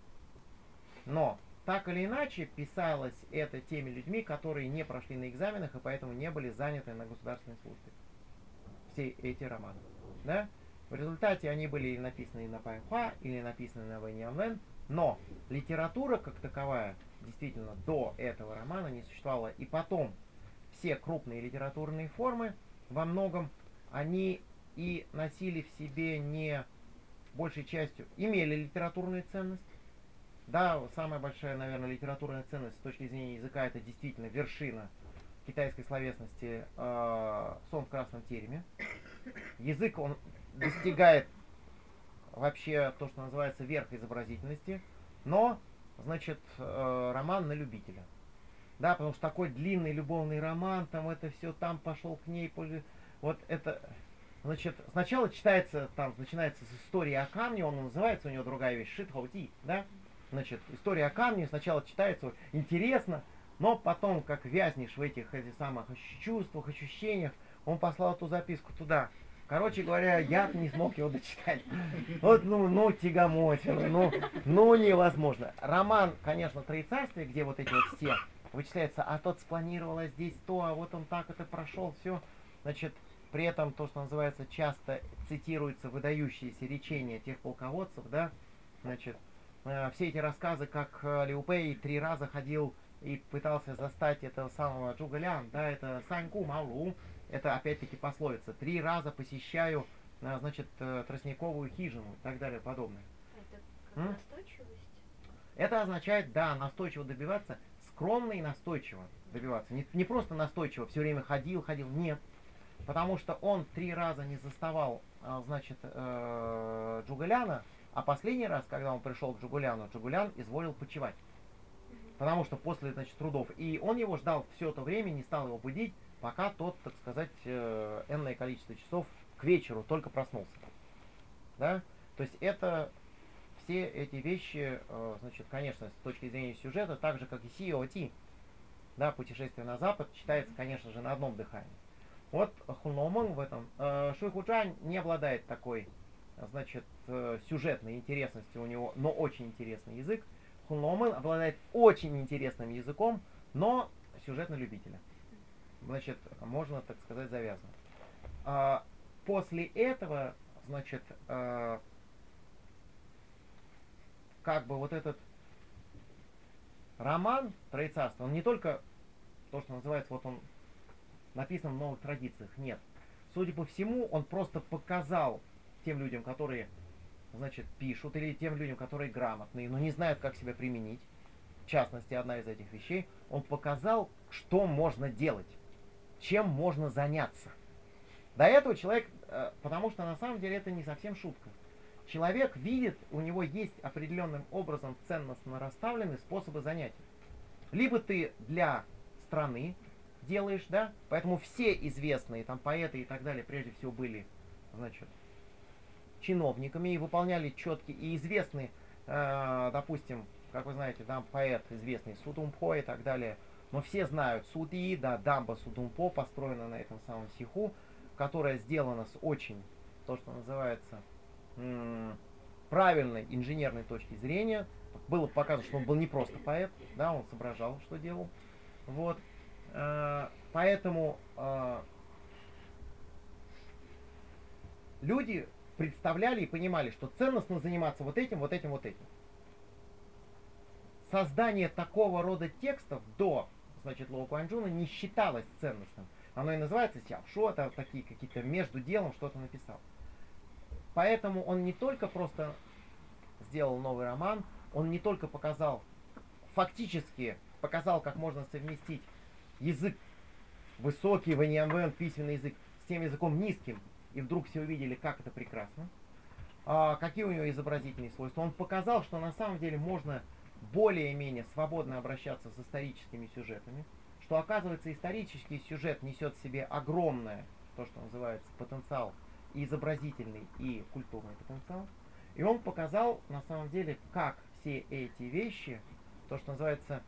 Но, так или иначе, писалось это теми людьми, которые не прошли на экзаменах и поэтому не были заняты на государственной службе. Все эти романы. Да? В результате они были или написаны на Паньхуа, или написаны на Вэньямвэн, но литература как таковая действительно до этого романа не существовала. И потом все крупные литературные формы во многом они и носили в себе не большей частью, имели литературную ценность. Да, самая большая, наверное, литературная ценность с точки зрения языка это действительно вершина китайской словесности сон в красном тереме. Язык, он достигает вообще то, что называется верх изобразительности, но, значит, роман на любителя. Да, потому что такой длинный любовный роман, там это все, там пошел к ней, вот это, значит, сначала читается, там, начинается с истории о камне, он называется, у него другая вещь, Шит Хаути, да, значит, история о камне, сначала читается интересно, но потом, как вязнешь в этих самых чувствах, ощущениях, он послал эту записку туда. Короче говоря, я не смог его дочитать. Вот, ну тягомотина, ну невозможно. Роман, конечно, Троецарствие, где вот эти вот все вычисляются, а тот спланировал, а здесь то, а вот он так это прошел, все. Значит, при этом то, что называется, часто цитируются выдающиеся речения тех полководцев, да, значит, все эти рассказы, как Лиу Пэй 3 раза ходил и пытался застать этого самого Зhuge Liang, да, это Саньку Маулу, это опять-таки пословица, 3 раза посещаю, значит, тростниковую хижину и так далее, подобное. Это как настойчивость? Это означает, да, настойчиво добиваться, скромно и настойчиво добиваться. Не просто настойчиво, все время ходил, нет. Потому что он 3 раза не заставал, значит, Джугаляна, а последний раз, когда он пришел к Джугаляну, Джугалян изволил почивать. Потому что после, значит, трудов. И он его ждал все это время, не стал его будить, пока тот, так сказать, энное количество часов к вечеру только проснулся. Да? То есть это все эти вещи, значит, конечно, с точки зрения сюжета, так же, как и Сиоти, да, путешествие на запад, читается, конечно же, на одном дыхании. Вот Хуномон в этом. Шуй Хучань не обладает такой, значит, сюжетной интересностью у него, но очень интересный язык. Хуномон обладает очень интересным языком, но сюжетно любителя. Значит, можно, так сказать, завязано. После этого, значит, как бы вот этот роман Троецарства, он не только то, что называется, вот он написан в новых традициях, нет. Судя по всему, он просто показал тем людям, которые, значит, пишут, или тем людям, которые грамотные, но не знают, как себя применить. В частности, одна из этих вещей, он показал, что можно делать, чем можно заняться. До этого человек, потому что на самом деле это не совсем шутка. Человек видит, у него есть определенным образом ценностно расставленные способы занятий. Либо ты для страны, делаешь, да? Поэтому все известные там поэты и так далее прежде всего были, значит, чиновниками и выполняли четкие и известные, допустим, как вы знаете, да, поэт известный Судумпо и так далее. Но все знают Суди, да, дамба Судумпо построена на этом самом Сиху, которая сделана с очень, то, что называется, правильной инженерной точки зрения. Было показано, что он был не просто поэт, да, он соображал, что делал. Вот. Поэтому люди представляли и понимали, что ценностно заниматься вот этим, вот этим, вот этим. Создание такого рода текстов до, значит, Лоу Куанчжуна не считалось ценностным. Оно и называется сяошо, это такие какие-то между делом что-то написал. Поэтому он не только просто сделал новый роман, он не только показал, фактически показал, как можно совместить язык высокий, вэньянвэн, письменный язык, с тем языком низким, и вдруг все увидели, как это прекрасно. Какие у него изобразительные свойства. Он показал, что на самом деле можно более-менее свободно обращаться с историческими сюжетами, что, оказывается, исторический сюжет несет в себе огромное, то, что называется, потенциал, и изобразительный, и культурный потенциал. И он показал, на самом деле, как все эти вещи, то, что называется,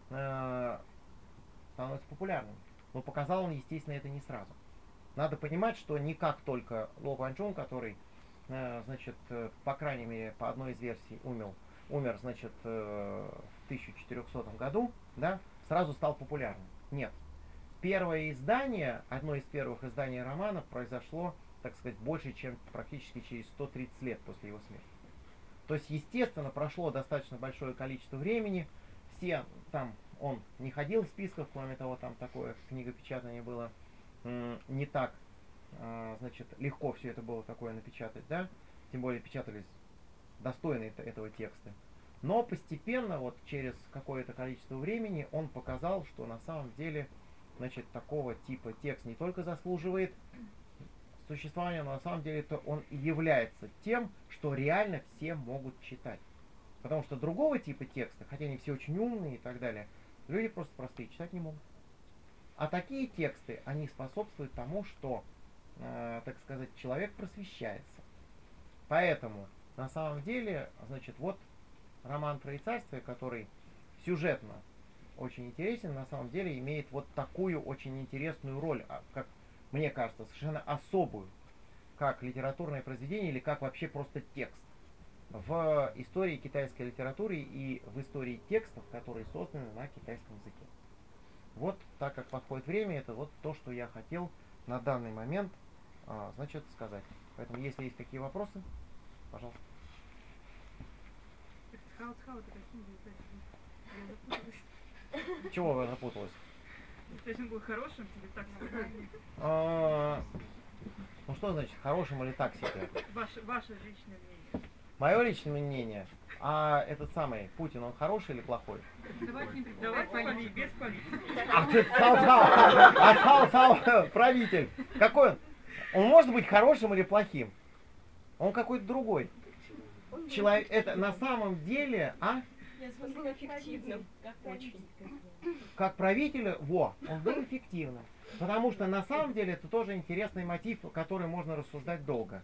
становятся популярными. Но показал он, естественно, это не сразу. Надо понимать, что не как только Лоу Куанчжун, который, значит, по крайней мере, по одной из версий умер, значит, в 1400 году, да, сразу стал популярным. Нет. Первое издание, одно из первых изданий романа произошло, так сказать, больше, чем практически через 130 лет после его смерти. То есть, естественно, прошло достаточно большое количество времени, все там, он не ходил в списках, кроме того, там такое книгопечатание было не так, значит, легко все это было такое напечатать, да, тем более печатались достойные этого текста. Но постепенно, вот через какое-то количество времени, он показал, что на самом деле, значит, такого типа текст не только заслуживает существования, но на самом деле это он и является тем, что реально все могут читать. Потому что другого типа текста, хотя они все очень умные и так далее, люди просто простые читать не могут. А такие тексты, они способствуют тому, что, так сказать, человек просвещается. Поэтому, на самом деле, значит, вот роман «Троецарствие», который сюжетно очень интересен, на самом деле имеет вот такую очень интересную роль, как мне кажется, совершенно особую, как литературное произведение или как вообще просто текст в истории китайской литературы и в истории текстов, которые созданы на китайском языке. Вот, так как подходит время, это вот то, что я хотел на данный момент, значит, сказать. Поэтому, если есть какие вопросы, пожалуйста. Хао-хао, это какие были? Я запуталась. Чего вы запуталась? То есть он был хорошим или так себе? Ну что значит хорошим или так себе? Ваше личное мнение. Мое личное мнение. А этот самый Путин, он хороший или плохой? Давайте без политики. Правитель. Какой он? Он может быть хорошим или плохим? Он какой-то другой. Человек, это на самом деле, Нет, в смысле, эффективным. Очень. как правитель, он был эффективным. Потому что на самом деле это тоже интересный мотив, который можно рассуждать долго.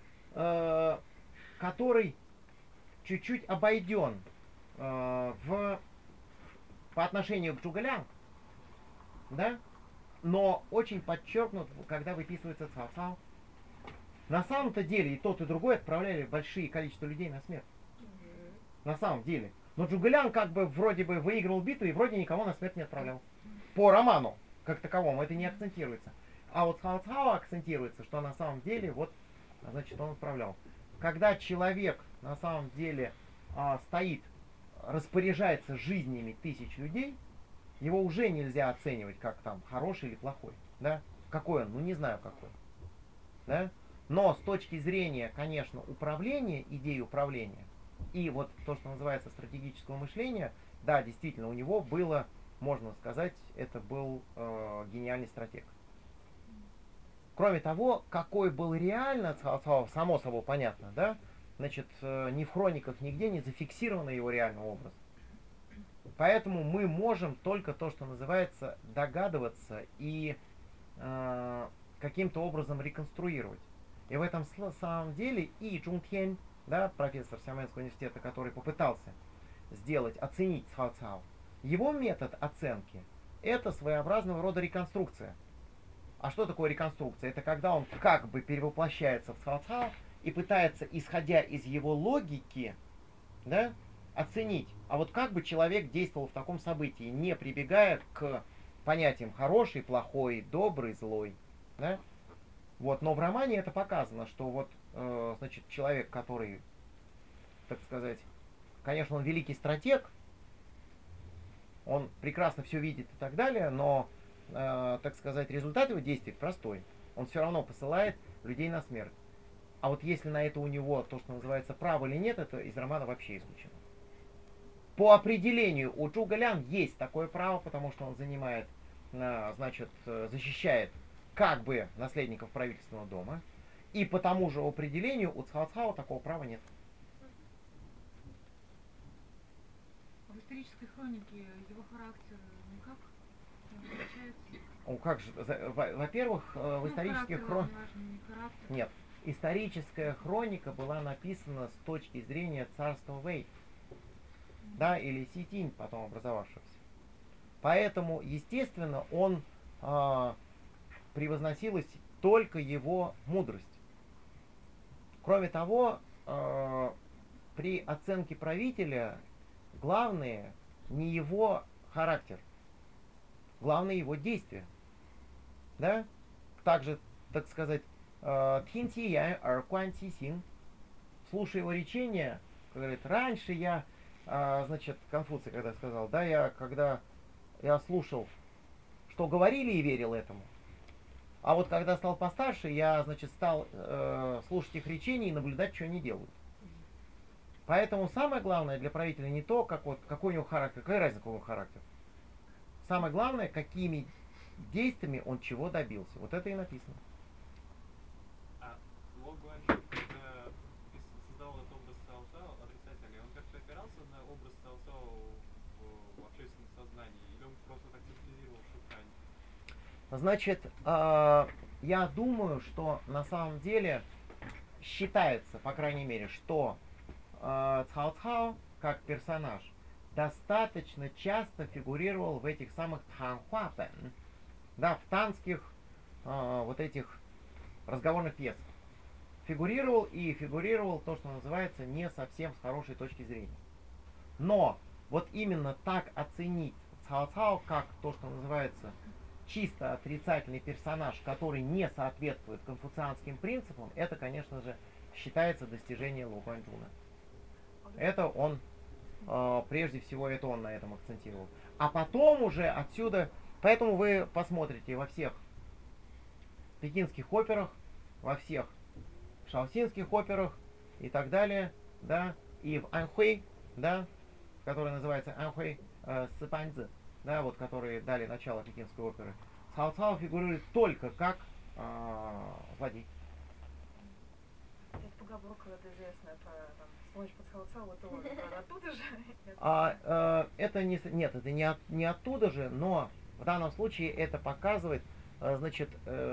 Который чуть-чуть обойден по отношению к Джугалян, да? Но очень подчеркнут, когда выписывается Цао Цао. На самом-то деле и тот, и другой отправляли большие количество людей на смерть. На самом деле. Но Джугалян как бы вроде бы выигрывал битву и вроде никого на смерть не отправлял. По роману, как таковому, это не акцентируется. А вот Цао Цао акцентируется, что на самом деле, вот, значит, он отправлял. Когда человек на самом деле стоит, распоряжается жизнями тысяч людей, его уже нельзя оценивать как там хороший или плохой. Да? Какой он? Ну не знаю какой. Да? Но с точки зрения, конечно, управления, идеи управления, и вот то, что называется стратегического мышления, да, действительно, у него было, можно сказать, это был гениальный стратег. Кроме того, какой был реально Цао Цао, само собой понятно, да? Значит, ни в хрониках, нигде не зафиксировано его реальный образ. Поэтому мы можем только то, что называется, догадываться и каким-то образом реконструировать. И в этом самом деле и Чжун Тянь, да, профессор Сямэнского университета, который попытался сделать, оценить Цао Цао, его метод оценки это своеобразного рода реконструкция. А что такое реконструкция? Это когда он как бы перевоплощается в Цао Цао и пытается, исходя из его логики, да, оценить, а вот как бы человек действовал в таком событии, не прибегая к понятиям хороший, плохой, добрый, злой. Да? Вот, но в романе это показано, что вот, значит, человек, который, так сказать, конечно, он великий стратег, он прекрасно все видит и так далее, но, так сказать, результат его действий простой. Он все равно посылает людей на смерть. А вот если на это у него то, что называется, право или нет, это из романа вообще исключено. По определению у Чжуга Лян есть такое право, потому что он занимает, значит, защищает как бы наследников правительственного дома. И по тому же определению у Цао Цао такого права нет. А в исторической хронике его характер никак не отличается? Как же, во-первых, в исторических хрониках... Нет. Историческая хроника была написана с точки зрения царства Вэй. Да, или Ситинь, потом образовавшегося. Поэтому, естественно, он превозносилась только его мудрость. Кроме того, при оценке правителя главное не его характер, главное его действие. Да? Также, так сказать, Тин Ти Ян Эр Куан Ти Син. Слушая его речения, говорит, раньше я, значит, Конфуций когда сказал, да, когда я слушал, что говорили и верил этому. А вот когда стал постарше, я, значит, стал слушать их речения и наблюдать, что они делают. Поэтому самое главное для правителя не то, какой у него характер, какая разница, какой у него характер. Самое главное, какими действиями он чего добился. Вот это и написано. А Ло Гуанчжоу, когда создавал этот образ Цао Цао отрицательный, он как-то опирался на образ Цао Цао в общественном сознании, или он просто так синтезировал Шухань? Значит, я думаю, что на самом деле считается, по крайней мере, что Цао Цао как персонаж достаточно часто фигурировал в этих самых танхуапэн, да, в танских вот этих разговорных пьесах. Фигурировал то, что называется, не совсем с хорошей точки зрения. Но вот именно так оценить Цао Цао как то, что называется, чисто отрицательный персонаж, который не соответствует конфуцианским принципам, это, конечно же, считается достижением Лу Гуанчжуна. Это он, прежде всего, это он на этом акцентировал. А потом уже отсюда, поэтому вы посмотрите во всех пекинских операх, во всех шаосинских операх и так далее, да, и в Анхуэй, да, который называется Анхуэй Сыпаньцзы, да, вот, которые дали начало пекинской оперы. Цао Цао фигурирует только как злодей. Это поговорка известная про там, «Смочь под Цао Цао», это он, правда, оттуда же? Это нет, это не оттуда же, но в данном случае это показывает, значит,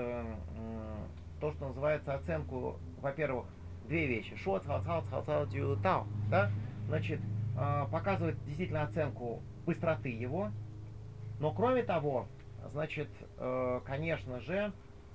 то, что называется оценку, во-первых, две вещи. Шо Цао Цао, Цао Цао Дю Тао, да? Значит, показывает действительно оценку быстроты его, но кроме того, значит, конечно же,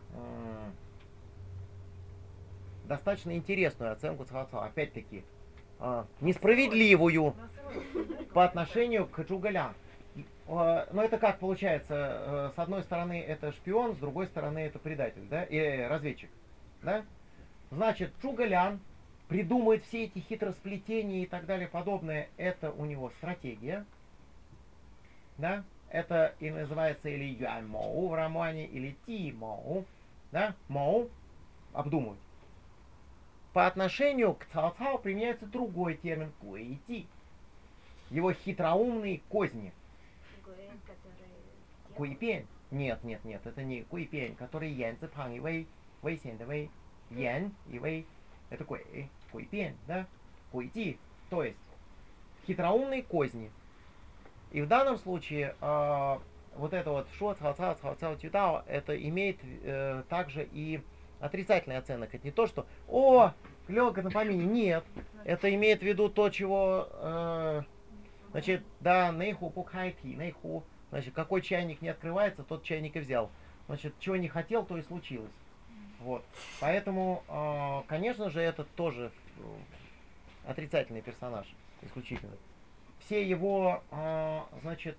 достаточно интересную оценку Цао Цао, опять-таки, несправедливую по отношению к Чжуга Лян. Но это как получается, с одной стороны это шпион, с другой стороны это предатель, да, и разведчик, да? Значит, Чжуга Лян придумывает все эти хитросплетения и так далее подобное, это у него стратегия, да? Это и называется или Юань Моу в романе, или Ти Моу, да? Моу обдумывать. По отношению к Цао Цао применяется другой термин Гуэй Ти. Его хитроумные козни. Гуйпень. Нет, это не Гуйпень, который Ян Ци Пang и Вэй, Вэй Сян де Вэй, Ян и Вэй. Это Гуйпень, да? Гуйти, то есть хитроумные козни. И в данном случае вот это вот шо, цао, цао, цао, цао, тюдао, это имеет также и отрицательный оценок. Это не то, что «О, легко на помине». Нет. Это имеет в виду то, чего... значит, да, нейху пукхайти, нейху. Значит, какой чайник не открывается, тот чайник и взял. Значит, чего не хотел, то и случилось. Вот. Поэтому, конечно же, это тоже отрицательный персонаж, исключительно. Все его, значит,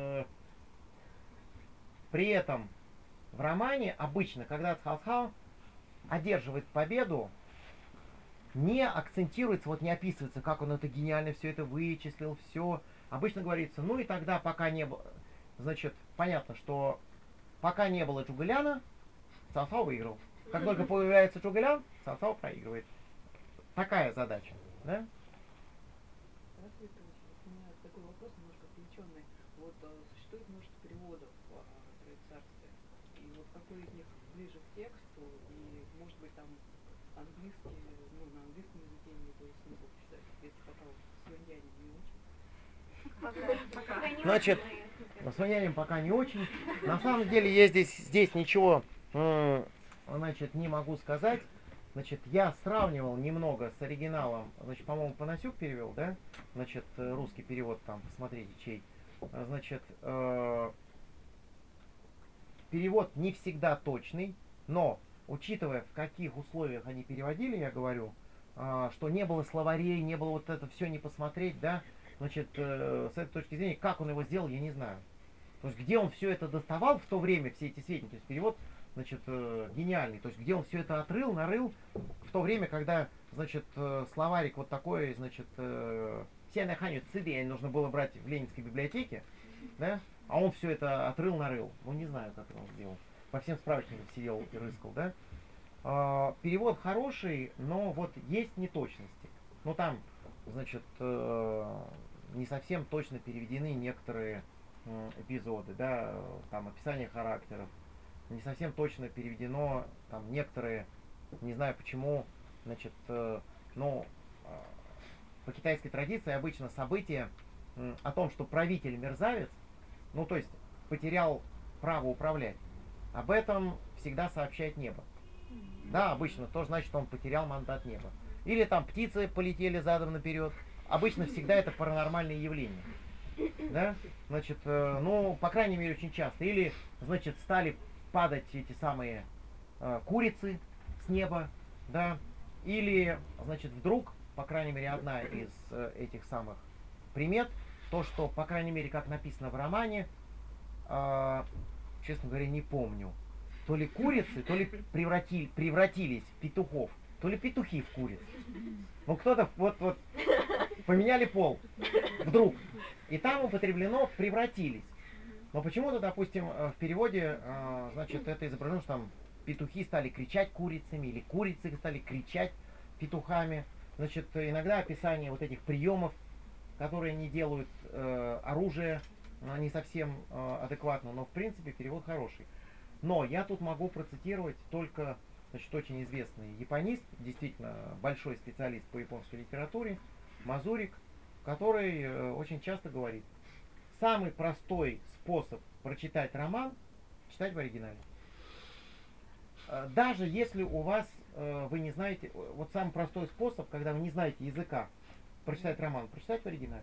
при этом в романе обычно, когда Цхао одерживает победу, не акцентируется, вот не описывается, как он это гениально все это вычислил, все. Обычно говорится, ну и тогда, пока не было, значит, понятно, что пока не было Чугаляна, Цао выиграл. Как только появляется Чугалян, Цао проигрывает. Такая задача, да? Здравствуйте, у меня такой вопрос немножко отвлеченный. Вот существует множество переводов троецарствия. И вот какой из них ближе к тексту, и может быть там английский, ну на английском языке имеет смысл читать, если пока вот славяне не учат. Значит, славянин пока не очень. На самом деле я здесь ничего, значит, не могу сказать. Значит, я сравнивал немного с оригиналом. Значит, по-моему, Панасюк перевел, да? Значит, русский перевод там, посмотрите, чей. Значит, перевод не всегда точный, но, учитывая, в каких условиях они переводили, я говорю, что не было словарей, не было вот это все не посмотреть, да? Значит, с этой точки зрения, как он его сделал, я не знаю. То есть, где он все это доставал в то время, все эти сведения, то есть, перевод, значит, гениальный. То есть, где он все это отрыл, нарыл, в то время, когда, значит, словарик вот такой, значит, Сянаханю Цидень нужно было брать в Ленинской библиотеке, да, а он все это отрыл, нарыл. Ну, не знаю, как это он сделал. По всем справочникам сидел и рыскал, да. Перевод хороший, но вот есть неточности. Ну, там, значит, не совсем точно переведены некоторые эпизоды, да, там описание характеров, не совсем точно переведено там некоторые, не знаю почему, значит, ну, по китайской традиции обычно события о том, что правитель мерзавец, ну, то есть потерял право управлять, об этом всегда сообщает небо. Да, обычно то значит, что он потерял мандат неба. Или там птицы полетели задом наперед. Обычно всегда это паранормальные явления. Да? Значит, ну, по крайней мере, очень часто. Или, значит, стали падать эти самые курицы с неба, да? Или, значит, вдруг, по крайней мере, одна из этих самых примет, то, что, по крайней мере, как написано в романе, честно говоря, не помню, то ли курицы, то ли превратились в петухов, то ли петухи в куриц. Ну, кто-то вот поменяли пол вдруг. И там употреблено «превратились». Но почему-то, допустим, в переводе, значит, это изображено, что там петухи стали кричать курицами, или курицы стали кричать петухами. Значит, иногда описание вот этих приемов, которые они делают, оружие, не совсем адекватно, но в принципе перевод хороший. Но я тут могу процитировать только, значит, очень известный японист, действительно большой специалист по японской литературе, Мазурик, который очень часто говорит, самый простой способ прочитать роман — читать в оригинале. Даже если у вас, вы не знаете, вот самый простой способ, когда вы не знаете языка, прочитать роман, прочитать в оригинале.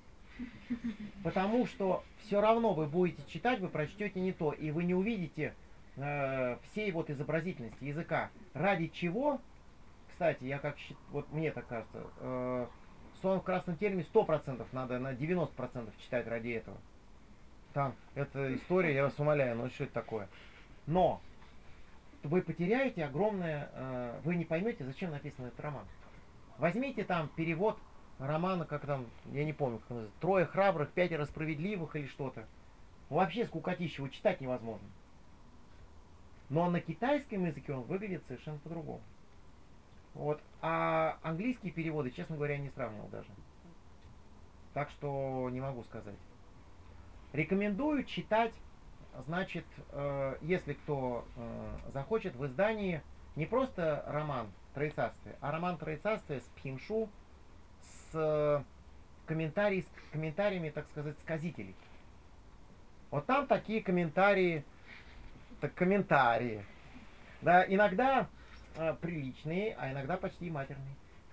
Потому что все равно вы будете читать, вы прочтете не то, и вы не увидите всей вот изобразительности языка. Ради чего, кстати, я как вот мне так кажется, «Сон в красном тереме» 100% надо на 90% читать ради этого. Там, это история, я вас умоляю, ну что это такое. Но вы потеряете огромное, вы не поймете, зачем написан этот роман. Возьмите там перевод романа, как там, я не помню, как называется, «Трое храбрых, пятеро справедливых» или что-то. Вообще скукотища, его читать невозможно. Но на китайском языке он выглядит совершенно по-другому. Вот. А английские переводы, честно говоря, я не сравнивал даже. Так что не могу сказать. Рекомендую читать, значит, если кто захочет, в издании не просто роман «Троецарствие», а роман «Троецарствие» с Пхиншу, с комментариями, так сказать, сказителей. Вот там такие комментарии, так комментарии. Да, иногда приличные, а иногда почти матерные.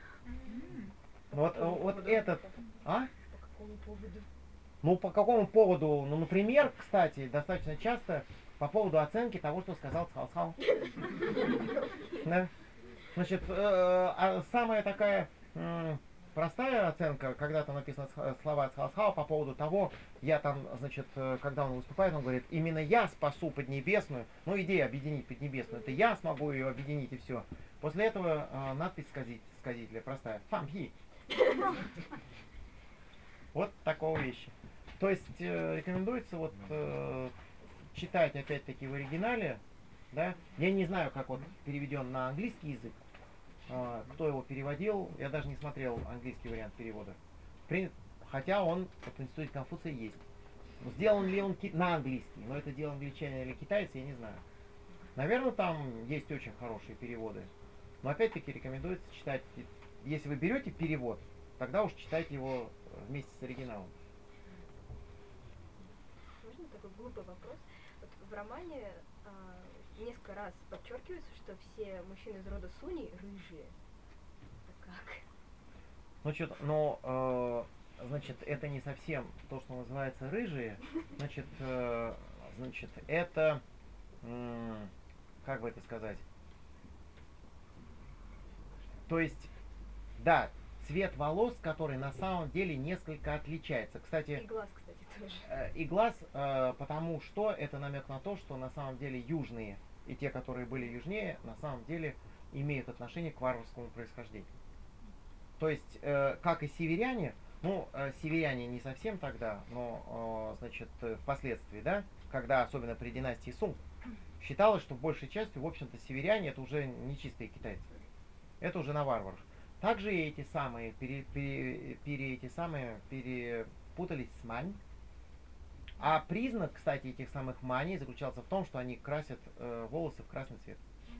Вот этот, а? По какому поводу? Ну, по какому поводу? Ну, например, кстати, достаточно часто по поводу оценки того, что сказал Цхао-Цхао. Да. Значит, самая такая простая оценка, когда там написано слова Цхао-Цхао по поводу того, я там, значит, когда он выступает, он говорит, именно я спасу Поднебесную. Ну, идея объединить Поднебесную, это я смогу ее объединить и все. После этого надпись сказителя простая. Фамхи. Вот такого вещи. То есть рекомендуется вот читать опять-таки в оригинале, да. Я не знаю, как он переведен на английский язык. Кто его переводил, я даже не смотрел английский вариант перевода. Хотя он в Институте Конфуция есть. Сделан ли он на английский, но это дело англичанина или китайца, я не знаю. Наверное, там есть очень хорошие переводы. Но опять-таки рекомендуется читать. Если вы берете перевод, тогда уж читайте его вместе с оригиналом. Можно такой глупый вопрос? Вот в романе несколько раз подчеркивается, что все мужчины из рода Суни рыжие. Это как? Ну что-то, но значит, это не совсем то, что называется рыжие. Значит, это как бы это сказать? То есть, да, цвет волос, который на самом деле несколько отличается. Кстати, И глаз, кстати, тоже. и глаз, потому что это намек на то, что на самом деле южные и те, которые были южнее, на самом деле имеют отношение к варварскому происхождению. То есть, как и северяне, ну, северяне не совсем тогда, но, значит, впоследствии, да, когда, особенно при династии Сун, считалось, что большей частью, в общем-то, северяне это уже не чистые китайцы. Это уже на варварах. Также и эти самые перепутались с мань. А признак, кстати, этих самых маний заключался в том, что они красят волосы в красный цвет.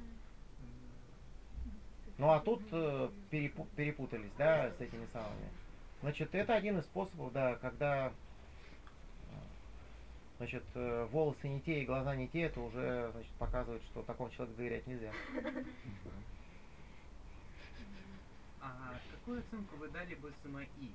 Ну а тут перепутались, да, с этими самыми. Значит, это один из способов, да, когда значит, волосы не те и глаза не те, это уже, значит, показывает, что такому человеку доверять нельзя. А какую оценку вы дали бы самой И?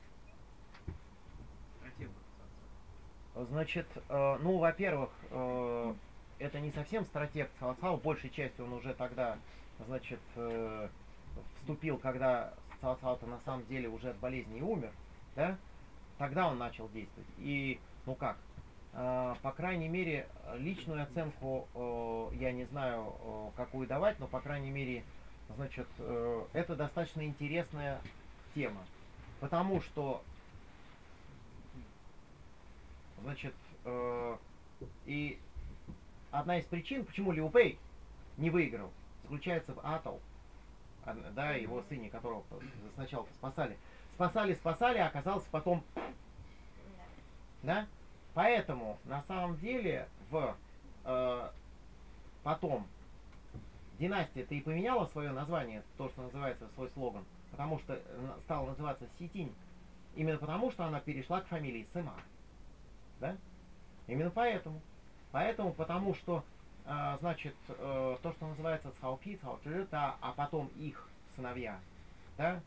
Значит, ну, во-первых, это не совсем стратег Цао-Цао, большей частью он уже тогда, значит, вступил, когда Цао-Цао-то на самом деле уже от болезни умер, да, тогда он начал действовать. И, ну как, по крайней мере, личную оценку я не знаю, какую давать, но, по крайней мере, значит, это достаточно интересная тема, потому что, значит, и одна из причин, почему Лиу Пэй не выиграл, заключается в Атоу, да, его сыне, которого сначала спасали. Спасали, а оказался потом, да? Поэтому, на самом деле, потом династия-то и поменяла свое название, то, что называется, свой слоган, потому что стала называться Ситинь, именно потому, что она перешла к фамилии Сыма. Да? Именно поэтому. Потому что, значит, то, что называется Цхаопи, Цхаочжи, да, а потом их сыновья, да,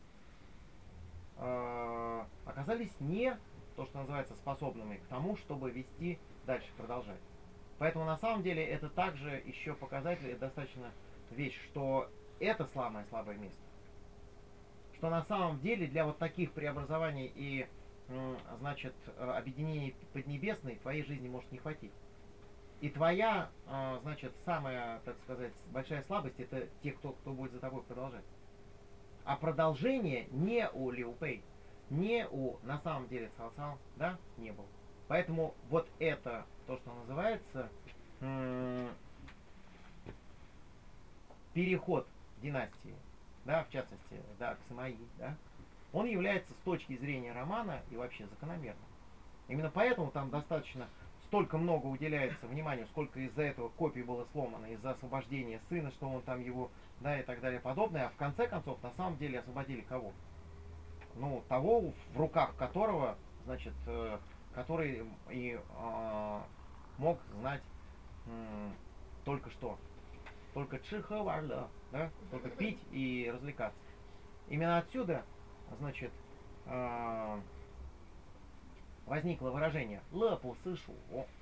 оказались не, то, что называется, способными к тому, чтобы вести дальше, продолжать. Поэтому, на самом деле, это также еще показатель, достаточно вещь, что это самое слабое место. Что на самом деле для вот таких преобразований и, значит, объединений Поднебесной твоей жизни может не хватить. И твоя, значит, самая, так сказать, большая слабость — это те, кто будет за тобой продолжать. А продолжение не у Лиу Пэй, не у, на самом деле, Цао-Цао, да, не было. Поэтому вот это, то, что называется, переход династии, да, в частности, да, к Сымаи, да, он является с точки зрения романа и вообще закономерным. Именно поэтому там достаточно столько много уделяется внимания, сколько из-за этого копий было сломано, из-за освобождения сына, что он там его, да, и так далее подобное. А в конце концов, на самом деле, освободили кого? ну, того, в руках которого, значит, который и мог знать только что, только чихаварда, да, только пить и развлекаться. Именно отсюда, значит, возникло выражение «лэпу сышу»,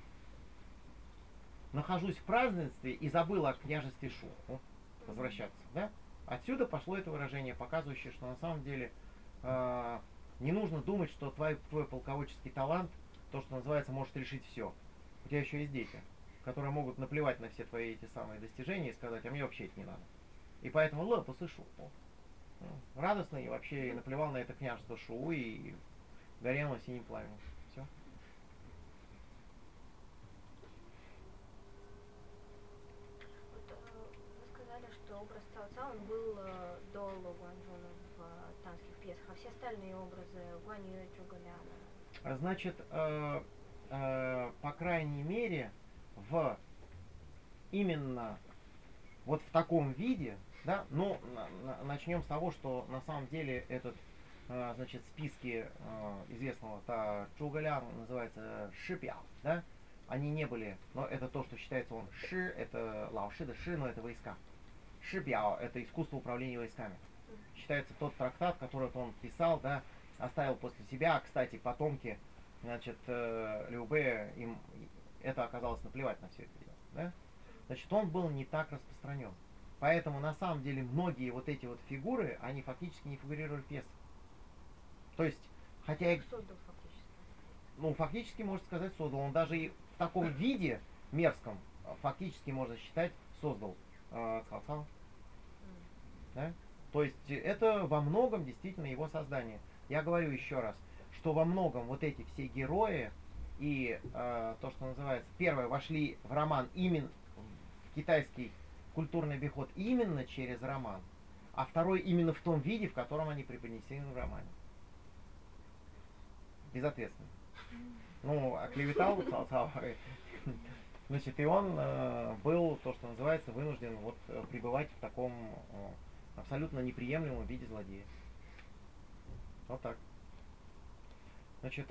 нахожусь в празднестве и забыл о княжестве Шу, возвращаться, да? Отсюда пошло это выражение, показывающее, что на самом деле не нужно думать, что твой полководческий талант, то, что называется, может решить все. У тебя еще есть дети, которые могут наплевать на все твои эти самые достижения и сказать, а мне вообще это не надо. И поэтому лэпу сышу. Радостно и вообще наплевал на это княжество Шу и горело синим пламенем. Все. Вот, вы сказали, что образ Цао Цао он был до Ло Гуанчжуна в танских пьесах, а все остальные образы Гуань Юэ, Чжуга Ляна. Значит, по крайней мере, в именно вот в таком виде, да, ну, начнем с того, что на самом деле этот, значит, списки известного Чжугалян называется Шипяо, да, они не были, но это то, что считается он Ши, это Лаоши, да Ши, но это войска. Шипяо, это искусство управления войсками. Считается тот трактат, который он писал, да, оставил после себя. Кстати, потомки, значит, Лю Бэ, им это оказалось наплевать на все это дело, да? Значит, он был не так распространен. Поэтому, на самом деле, многие вот эти вот фигуры, они фактически не фигурировали в пьесах. То есть, хотя и... Создал фактически. Ну, фактически, можно сказать, создал. Он даже и в таком виде мерзком, фактически, можно считать, создал Цао Цао. Да? То есть, это во многом действительно его создание. Я говорю еще раз, что во многом вот эти все герои и то, что называется, первое, вошли в роман именно в китайский культурный обиход именно через роман, а второй именно в том виде, в котором они преподнесены в романе. Безответственно. Ну, оклеветал Цао Цао, значит, и он был, то, что называется, вынужден вот пребывать в таком абсолютно неприемлемом виде злодея. Вот так. Значит,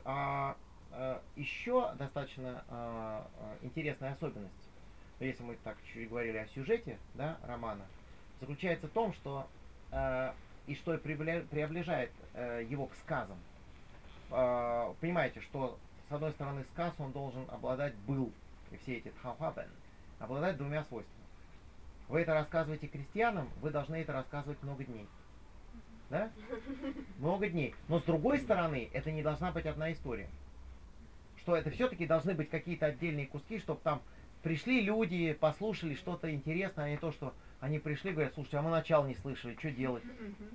еще достаточно интересная особенность, если мы так чуть говорили о сюжете, да, романа, заключается в том, что и что приближает его к сказам. Понимаете, что с одной стороны сказ он должен обладать и все эти тхаохуабэн, обладать двумя свойствами. Вы это рассказываете крестьянам, вы должны это рассказывать много дней. Да? Много дней. Но с другой стороны, это не должна быть одна история. Что это все-таки должны быть какие-то отдельные куски, чтобы там пришли люди, послушали что-то интересное, а не то, что они пришли и говорят, слушайте, а мы начало не слышали, что делать?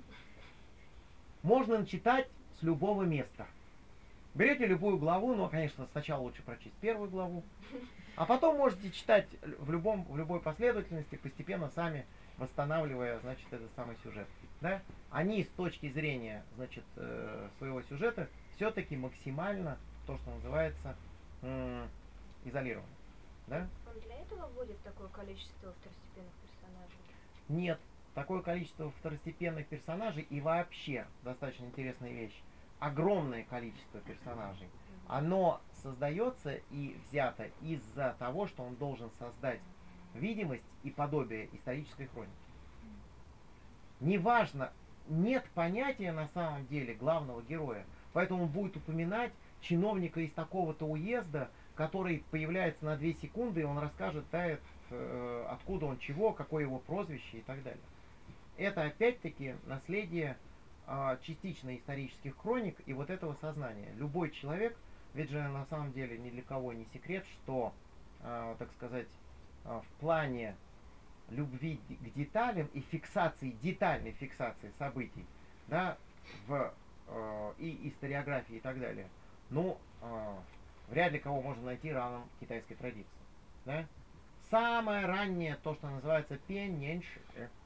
Можно читать с любого места. Берете любую главу, но, конечно, сначала лучше прочесть первую главу, а потом можете читать в любой последовательности, постепенно сами восстанавливая, значит, этот самый сюжет. Да? Они с точки зрения, значит, своего сюжета все-таки максимально, то, что называется, изолированы. Да? Он для этого вводит такое количество второстепенных персонажей? Нет. Такое количество второстепенных персонажей и вообще, достаточно интересная вещь, огромное количество персонажей, оно создается и взято из-за того, что он должен создать видимость и подобие исторической хроники. Неважно, нет понятия на самом деле главного героя, поэтому он будет упоминать чиновника из такого-то уезда, который появляется на 2 секунды, и он расскажет, да, откуда он чего, какое его прозвище и так далее. Это опять-таки наследие частично исторических хроник и вот этого сознания. Любой человек, ведь же на самом деле ни для кого не секрет, что, так сказать, в плане любви к деталям и фиксации, детальной фиксации событий, да, и историографии и так далее, ну, вряд ли кого можно найти равным китайской традиции. Да? Самое раннее, то, что называется пеньньши,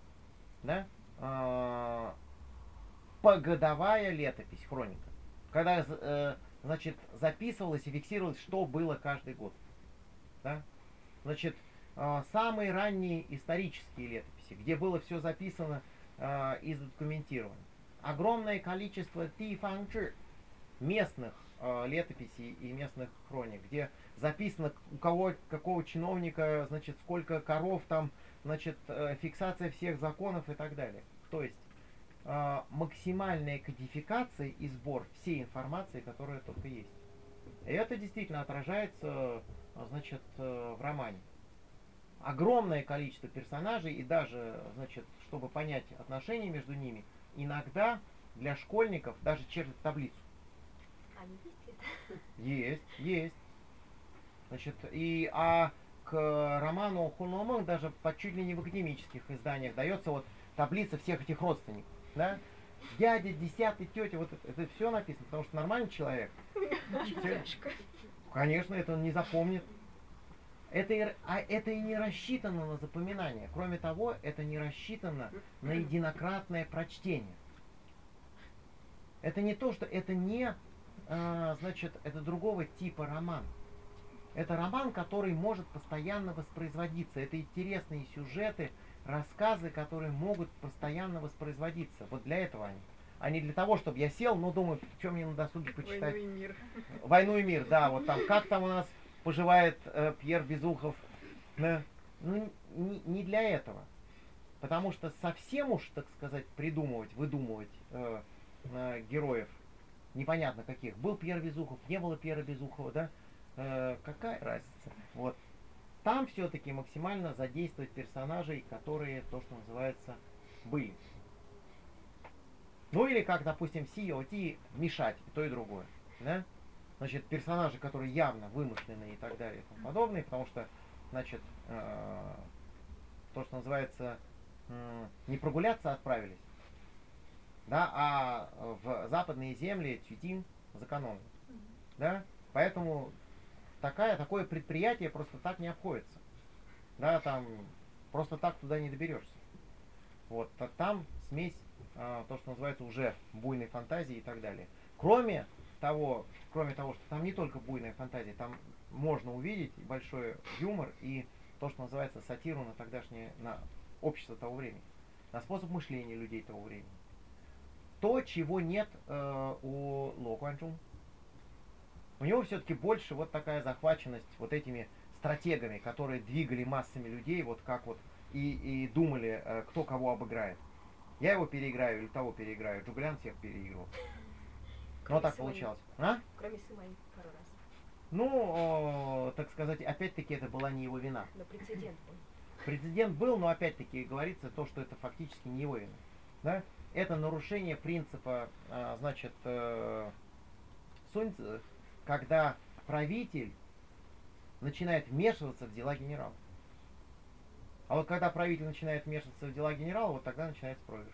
да, погодовая летопись, хроника, когда, значит, записывалось и фиксировалось, что было каждый год. Да? Значит, самые ранние исторические летописи, где было все записано и задокументировано. огромное количество тифанчжи, местных летописей и местных хроник, где записано у кого, какого чиновника, значит, сколько коров там, значит, фиксация всех законов и так далее. То есть максимальная кодификация и сбор всей информации, которая только есть. И это действительно отражается, значит, в романе. Огромное количество персонажей, и даже, значит, чтобы понять отношения между ними, иногда для школьников даже чертят таблицу. Они есть это? Есть. Значит, к роману Хуномон даже чуть ли не в академических изданиях дается вот таблица всех этих родственников. Да? Дядя, десятый, тетя, вот это все написано, потому что нормальный человек. Конечно, это он не запомнит. Это и не рассчитано на запоминание. Кроме того, это не рассчитано на единократное прочтение. Это не то, что это не, значит, это другого типа роман. Это роман, который может постоянно воспроизводиться. Это интересные сюжеты, рассказы, которые могут постоянно воспроизводиться. Вот для этого они. А не для того, чтобы я сел, ну, думаю, что мне на досуге почитать. «Войну и мир». «Войну и мир», да, вот там, как там у нас поживает Пьер Безухов. Ну, не для этого. Потому что совсем уж, так сказать, выдумывать героев, непонятно каких. Был Пьер Безухов, не было Пьера Безухова, да? Какая разница? Вот. Там все-таки максимально задействовать персонажей, которые, то, что называется, были. Ну или как, допустим, в COT мешать и то и другое. Да? Значит, персонажи, которые явно вымышленные и так далее и тому подобное, потому что, значит, то, что называется, не прогуляться отправились, да, а в западные земли Цюйтин закономлен. Да? Поэтому такое предприятие просто так не обходится. Да, там просто так туда не доберешься. Вот, там смесь, то, что называется, уже буйной фантазии и так далее. Кроме того, что там не только буйная фантазия, там можно увидеть большой юмор и то, что называется, сатиру на общество того времени, на способ мышления людей того времени. То, чего нет у Ло Куанчжун. У него все-таки больше вот такая захваченность вот этими стратегами, которые двигали массами людей, вот как вот, и думали, кто кого обыграет. Я его переиграю или того переиграю. Джуглян всех переигрывал. Но так получалось. Кроме Сымаи пару раз. Ну, так сказать, опять-таки это была не его вина. Но прецедент был. Прецедент был, но опять-таки говорится то, что это фактически не его вина. Да? Это нарушение принципа, значит, Сунь Цзы, когда правитель начинает вмешиваться в дела генерала. А вот когда правитель начинает вмешиваться в дела генерала, вот тогда начинается проигрыш.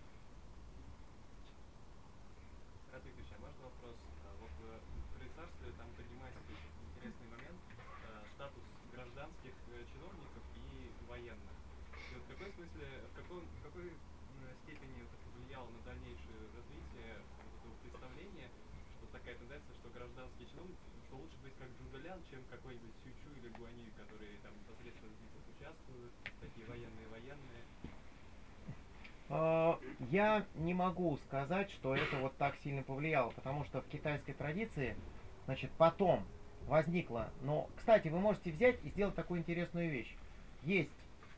Ратвик Ильич, а можно вопрос? Вот в Троецарстве там поднимается интересный момент, статус гражданских чиновников и военных. И вот в какой смысле, в какой степени это повлияло на дальнейшее развитие вот этого представления, что такая тенденция, что гражданский чиновник, что лучше быть как Джугалян, чем какой-нибудь Сючу или Гуанью, которые там непосредственно в битвах участвуют, такие военные. Я не могу сказать, что это вот так сильно повлияло, потому что в китайской традиции, значит, потом возникло, но, кстати, вы можете взять и сделать такую интересную вещь. Есть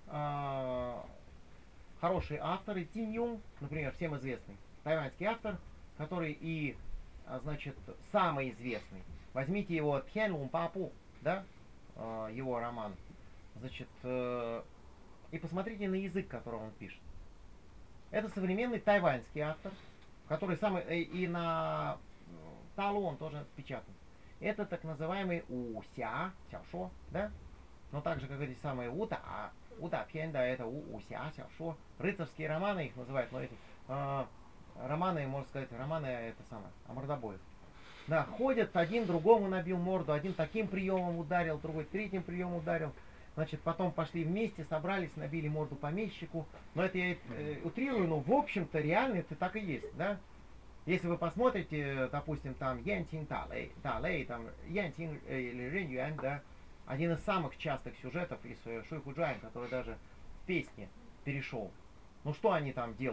хорошие авторы, Тин Юнг, например, всем известный тайваньский автор, который и, значит, самый известный. Возьмите его Тхен Лун Папу, да, его роман, значит, и посмотрите на язык, которым он пишет. Это современный тайваньский автор, который самый, и на Талу он тоже печатан. Это так называемый Уся, Сяошо, да? Но так же, как эти самые Ута Пьен, да, это Уся, Сяошо. Рыцарские романы их называют, но эти романы, можно сказать, романы это самое, о мордобоях. Да, ходят, один другому набил морду, один таким приемом ударил, другой третьим приемом ударил. Значит, потом пошли вместе, собрались, набили морду помещику. Но это я утрирую, но в общем-то реально это так и есть, да? Если вы посмотрите, допустим, там Янтин Талей, там Янтин или Рен Юань, да, один из самых частых сюжетов из Шуй Худжуань, который даже в песне перешел. Ну что они там делают?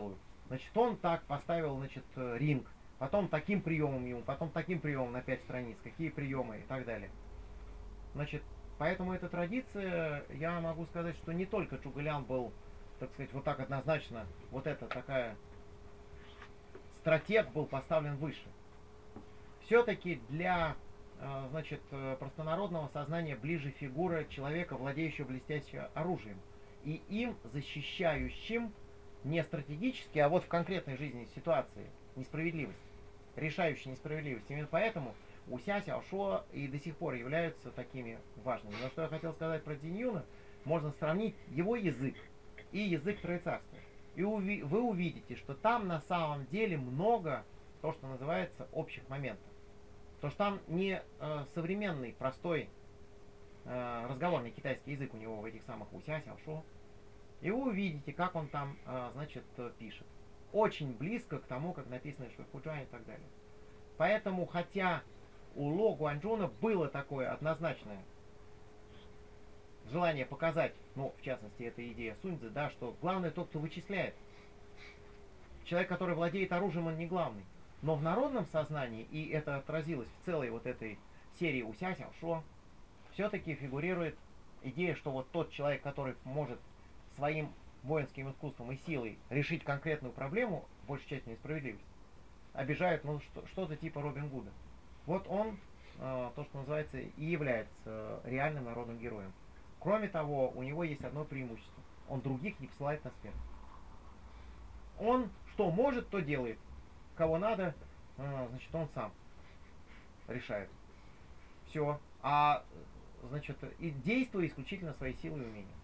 Значит, он так поставил, значит, ринг, потом таким приемом ему, потом таким приемом на 5 страниц, какие приемы и так далее. Значит, поэтому эта традиция, я могу сказать, что не только Чугалян был, так сказать, вот так однозначно, вот эта такая стратег был поставлен выше. Все-таки для, значит, простонародного сознания ближе фигура человека, владеющего блестящим оружием. И им защищающим не стратегически, а вот в конкретной жизни ситуации несправедливость, решающей несправедливость. Именно поэтому Уся, Сяошо и до сих пор являются такими важными. Но что я хотел сказать про Цзиньюна, можно сравнить его язык и язык Троецарствия. И вы увидите, что там на самом деле много, то, что называется, общих моментов. Потому что там не современный, простой разговорный китайский язык у него в этих самых Уся, Сяошо. И вы увидите, как он там, значит, пишет. Очень близко к тому, как написано Шуйфуджуань и так далее. Поэтому, хотя у Ло Гуанчжуна было такое однозначное желание показать, ну, в частности, эта идея Суньцзы, да, что главное тот, кто вычисляет. Человек, который владеет оружием, он не главный. Но в народном сознании, и это отразилось в целой вот этой серии Уся, Сяошо, все-таки фигурирует идея, что вот тот человек, который может своим воинским искусством и силой решить конкретную проблему, большей части несправедливость, обижает, ну, что-то типа Робин Гуда. Вот он, то, что называется, и является реальным народным героем. Кроме того, у него есть одно преимущество. Он других не посылает на смерть. Он что может, то делает. Кого надо, значит, он сам решает. Все. А, значит, и действуя исключительно своей силой и умением.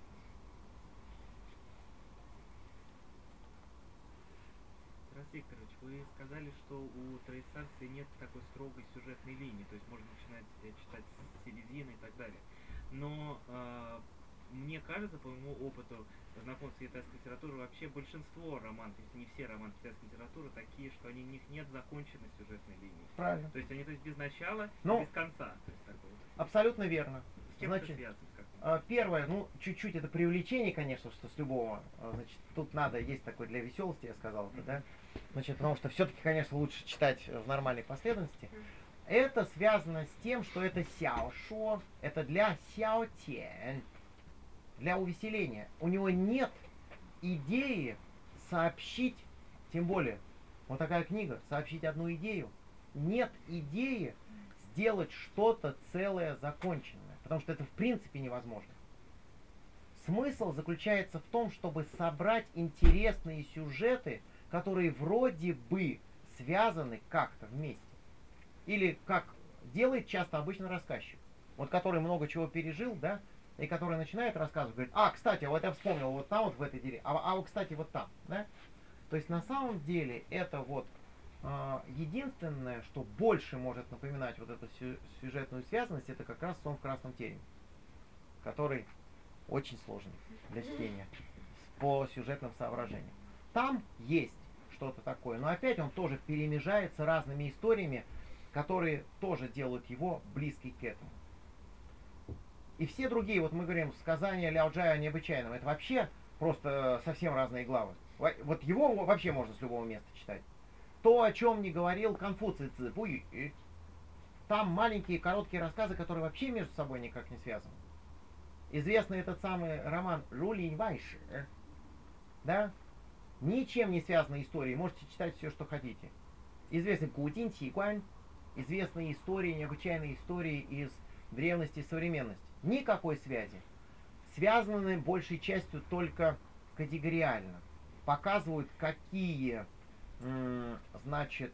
Тарас Викторович, вы сказали, что у Троецарствия нет такой строгой сюжетной линии, то есть можно начинать читать с середины и так далее. Но мне кажется, по моему опыту знакомства с китайской литературой, вообще большинство романов, если не все романы китайской литературы, такие, что они, у них нет законченной сюжетной линии. Правильно. То есть они без начала, Ну, без конца. То есть такое. Абсолютно верно. С чем Значит, это связано? Как первое, ну, чуть-чуть это преувеличение, конечно, что с любого. Значит, тут надо, есть такое для веселости, я сказал это, да? Значит, потому что все-таки, конечно, лучше читать в нормальной последовательности. Это связано с тем, что это сяошо, это для сяотен, для увеселения. У него нет идеи сообщить, тем более, вот такая книга, сообщить одну идею. Нет идеи сделать что-то целое, законченное, потому что это в принципе невозможно. Смысл заключается в том, чтобы собрать интересные сюжеты, которые вроде бы связаны как-то вместе. Или как делает часто обычно рассказчик, вот который много чего пережил, да, и который начинает рассказывать, говорит, а, кстати, вот я вспомнил вот там вот в этой деревне, а вот, кстати, вот там, да. То есть на самом деле это вот единственное, что больше может напоминать вот эту сюжетную связанность, это как раз «Сон в красном тереме», который очень сложный для чтения по сюжетным соображениям. Там есть что-то такое, но опять он тоже перемежается разными историями, которые тоже делают его близкий к этому. И все другие, вот мы говорим, сказания Ляо Джая о необычайном, это вообще просто совсем разные главы. Вот его вообще можно с любого места читать. То, о чем не говорил Конфуций Цзы, там маленькие короткие рассказы, которые вообще между собой никак не связаны. Известный этот самый роман Рулинь Вайши, да? Ничем не связанные истории, можете читать все, что хотите. Известный Кутин Сикуань, известные истории, необычайные истории из древности и современности. Никакой связи. Связаны большей частью только категориально. Показывают, какие, значит,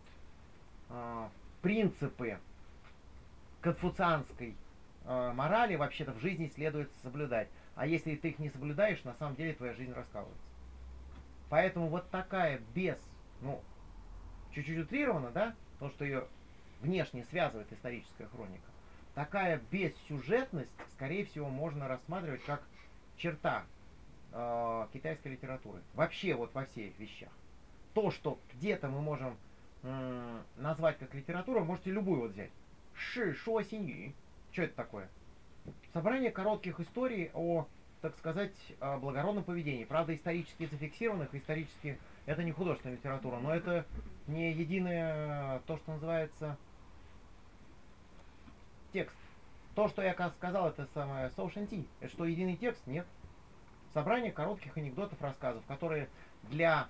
принципы конфуцианской морали вообще-то в жизни следует соблюдать. А если ты их не соблюдаешь, на самом деле твоя жизнь раскалывается. Поэтому вот такая без, ну, чуть-чуть утрирована, да, то, что ее внешне связывает историческая хроника, такая бессюжетность, скорее всего, можно рассматривать как черта китайской литературы. Вообще вот во всех вещах. То, что где-то мы можем назвать как литературу, можете любую вот взять. Ши, шо, синь. Что это такое? Собрание коротких историй о, так сказать, благородном поведении. Правда, исторически зафиксированных, исторически это не художественная литература, но это не единое, то, что называется, текст. То, что я сказал, это самое Соушенти. Это что, единый текст? Нет. Собрание коротких анекдотов, рассказов, которые для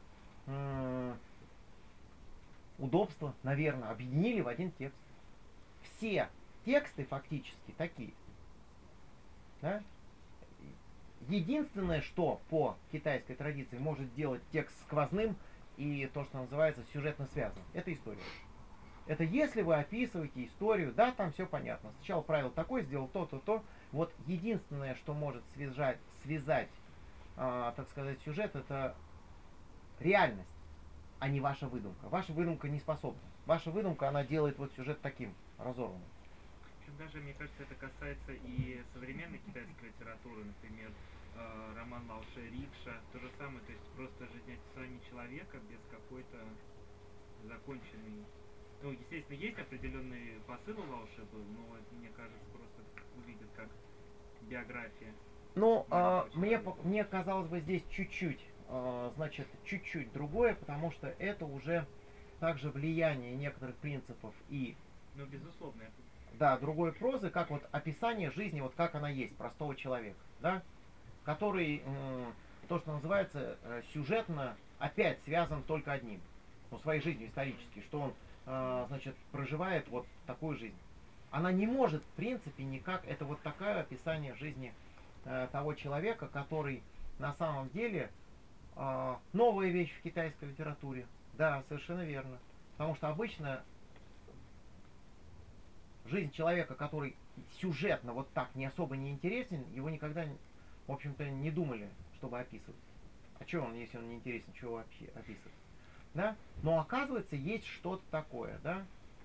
удобства, наверное, объединили в один текст. Все тексты фактически такие. Да? Единственное, что по китайской традиции может делать текст сквозным и то, что называется сюжетно связанным, это история. Это если вы описываете историю, да, там все понятно. Сначала правило такое, сделал то. Вот единственное, что может связать, так сказать, сюжет, это реальность, а не ваша выдумка. Ваша выдумка не способна. Ваша выдумка, она делает вот сюжет таким разорванным. Даже, мне кажется, это касается и современной китайской литературы, например, роман Лаоше Рикша, то же самое, то есть просто жизнеописание человека без какой-то законченной... Ну, естественно, есть определенный посыл у Лаоше был, но это, мне кажется, просто выглядит как биография. Ну, мне казалось бы здесь чуть-чуть другое, потому что это уже также влияние некоторых принципов и... Ну, безусловно, это... Да, другой прозы, как вот описание жизни, вот как она есть, простого человека, да, который, то, что называется, сюжетно опять связан только одним, ну, своей жизнью исторически, что он, значит, проживает вот такую жизнь. Она не может, в принципе, никак, это вот такое описание жизни того человека, который на самом деле новая вещь в китайской литературе. Да, совершенно верно. Потому что обычно жизнь человека, который сюжетно вот так не особо не интересен, его никогда, в общем-то, не думали, чтобы описывать. А что он, если он не интересен, чего вообще описывать? Да? Но оказывается, есть что-то такое, да?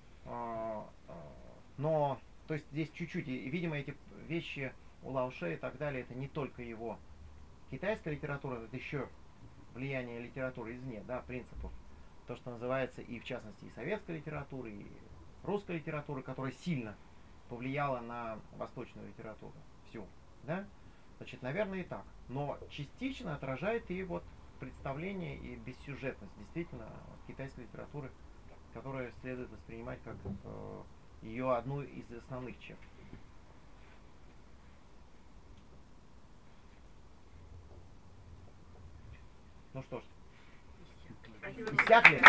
Но, то есть здесь чуть-чуть, и, видимо, эти вещи у Лаоше и так далее, это не только его китайская литература, это еще влияние литературы извне, да, принципов. То, что называется и, в частности, и советской литературы, и русской литературы, которая сильно повлияла на восточную литературу. Всю. Да? Значит, наверное, и так. Но частично отражает и вот представление и бессюжетность действительно китайской литературы, которую следует воспринимать как ее одну из основных черт. Ну что ж. Иссякли?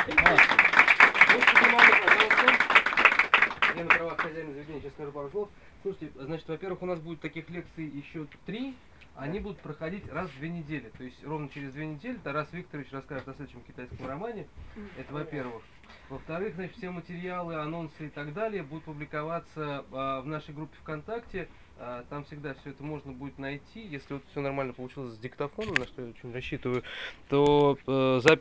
Я на правах хозяина заведения сейчас скажу пару слов. Слушайте, значит, во-первых, у нас будет таких лекций еще 3. Они будут проходить раз в 2 недели. То есть ровно через 2 недели Тарас Викторович расскажет о следующем китайском романе. Это во-первых. Во-вторых, значит, все материалы, анонсы и так далее будут публиковаться в нашей группе ВКонтакте. Там всегда все это можно будет найти. Если вот все нормально получилось с диктофоном, на что я очень рассчитываю, то запись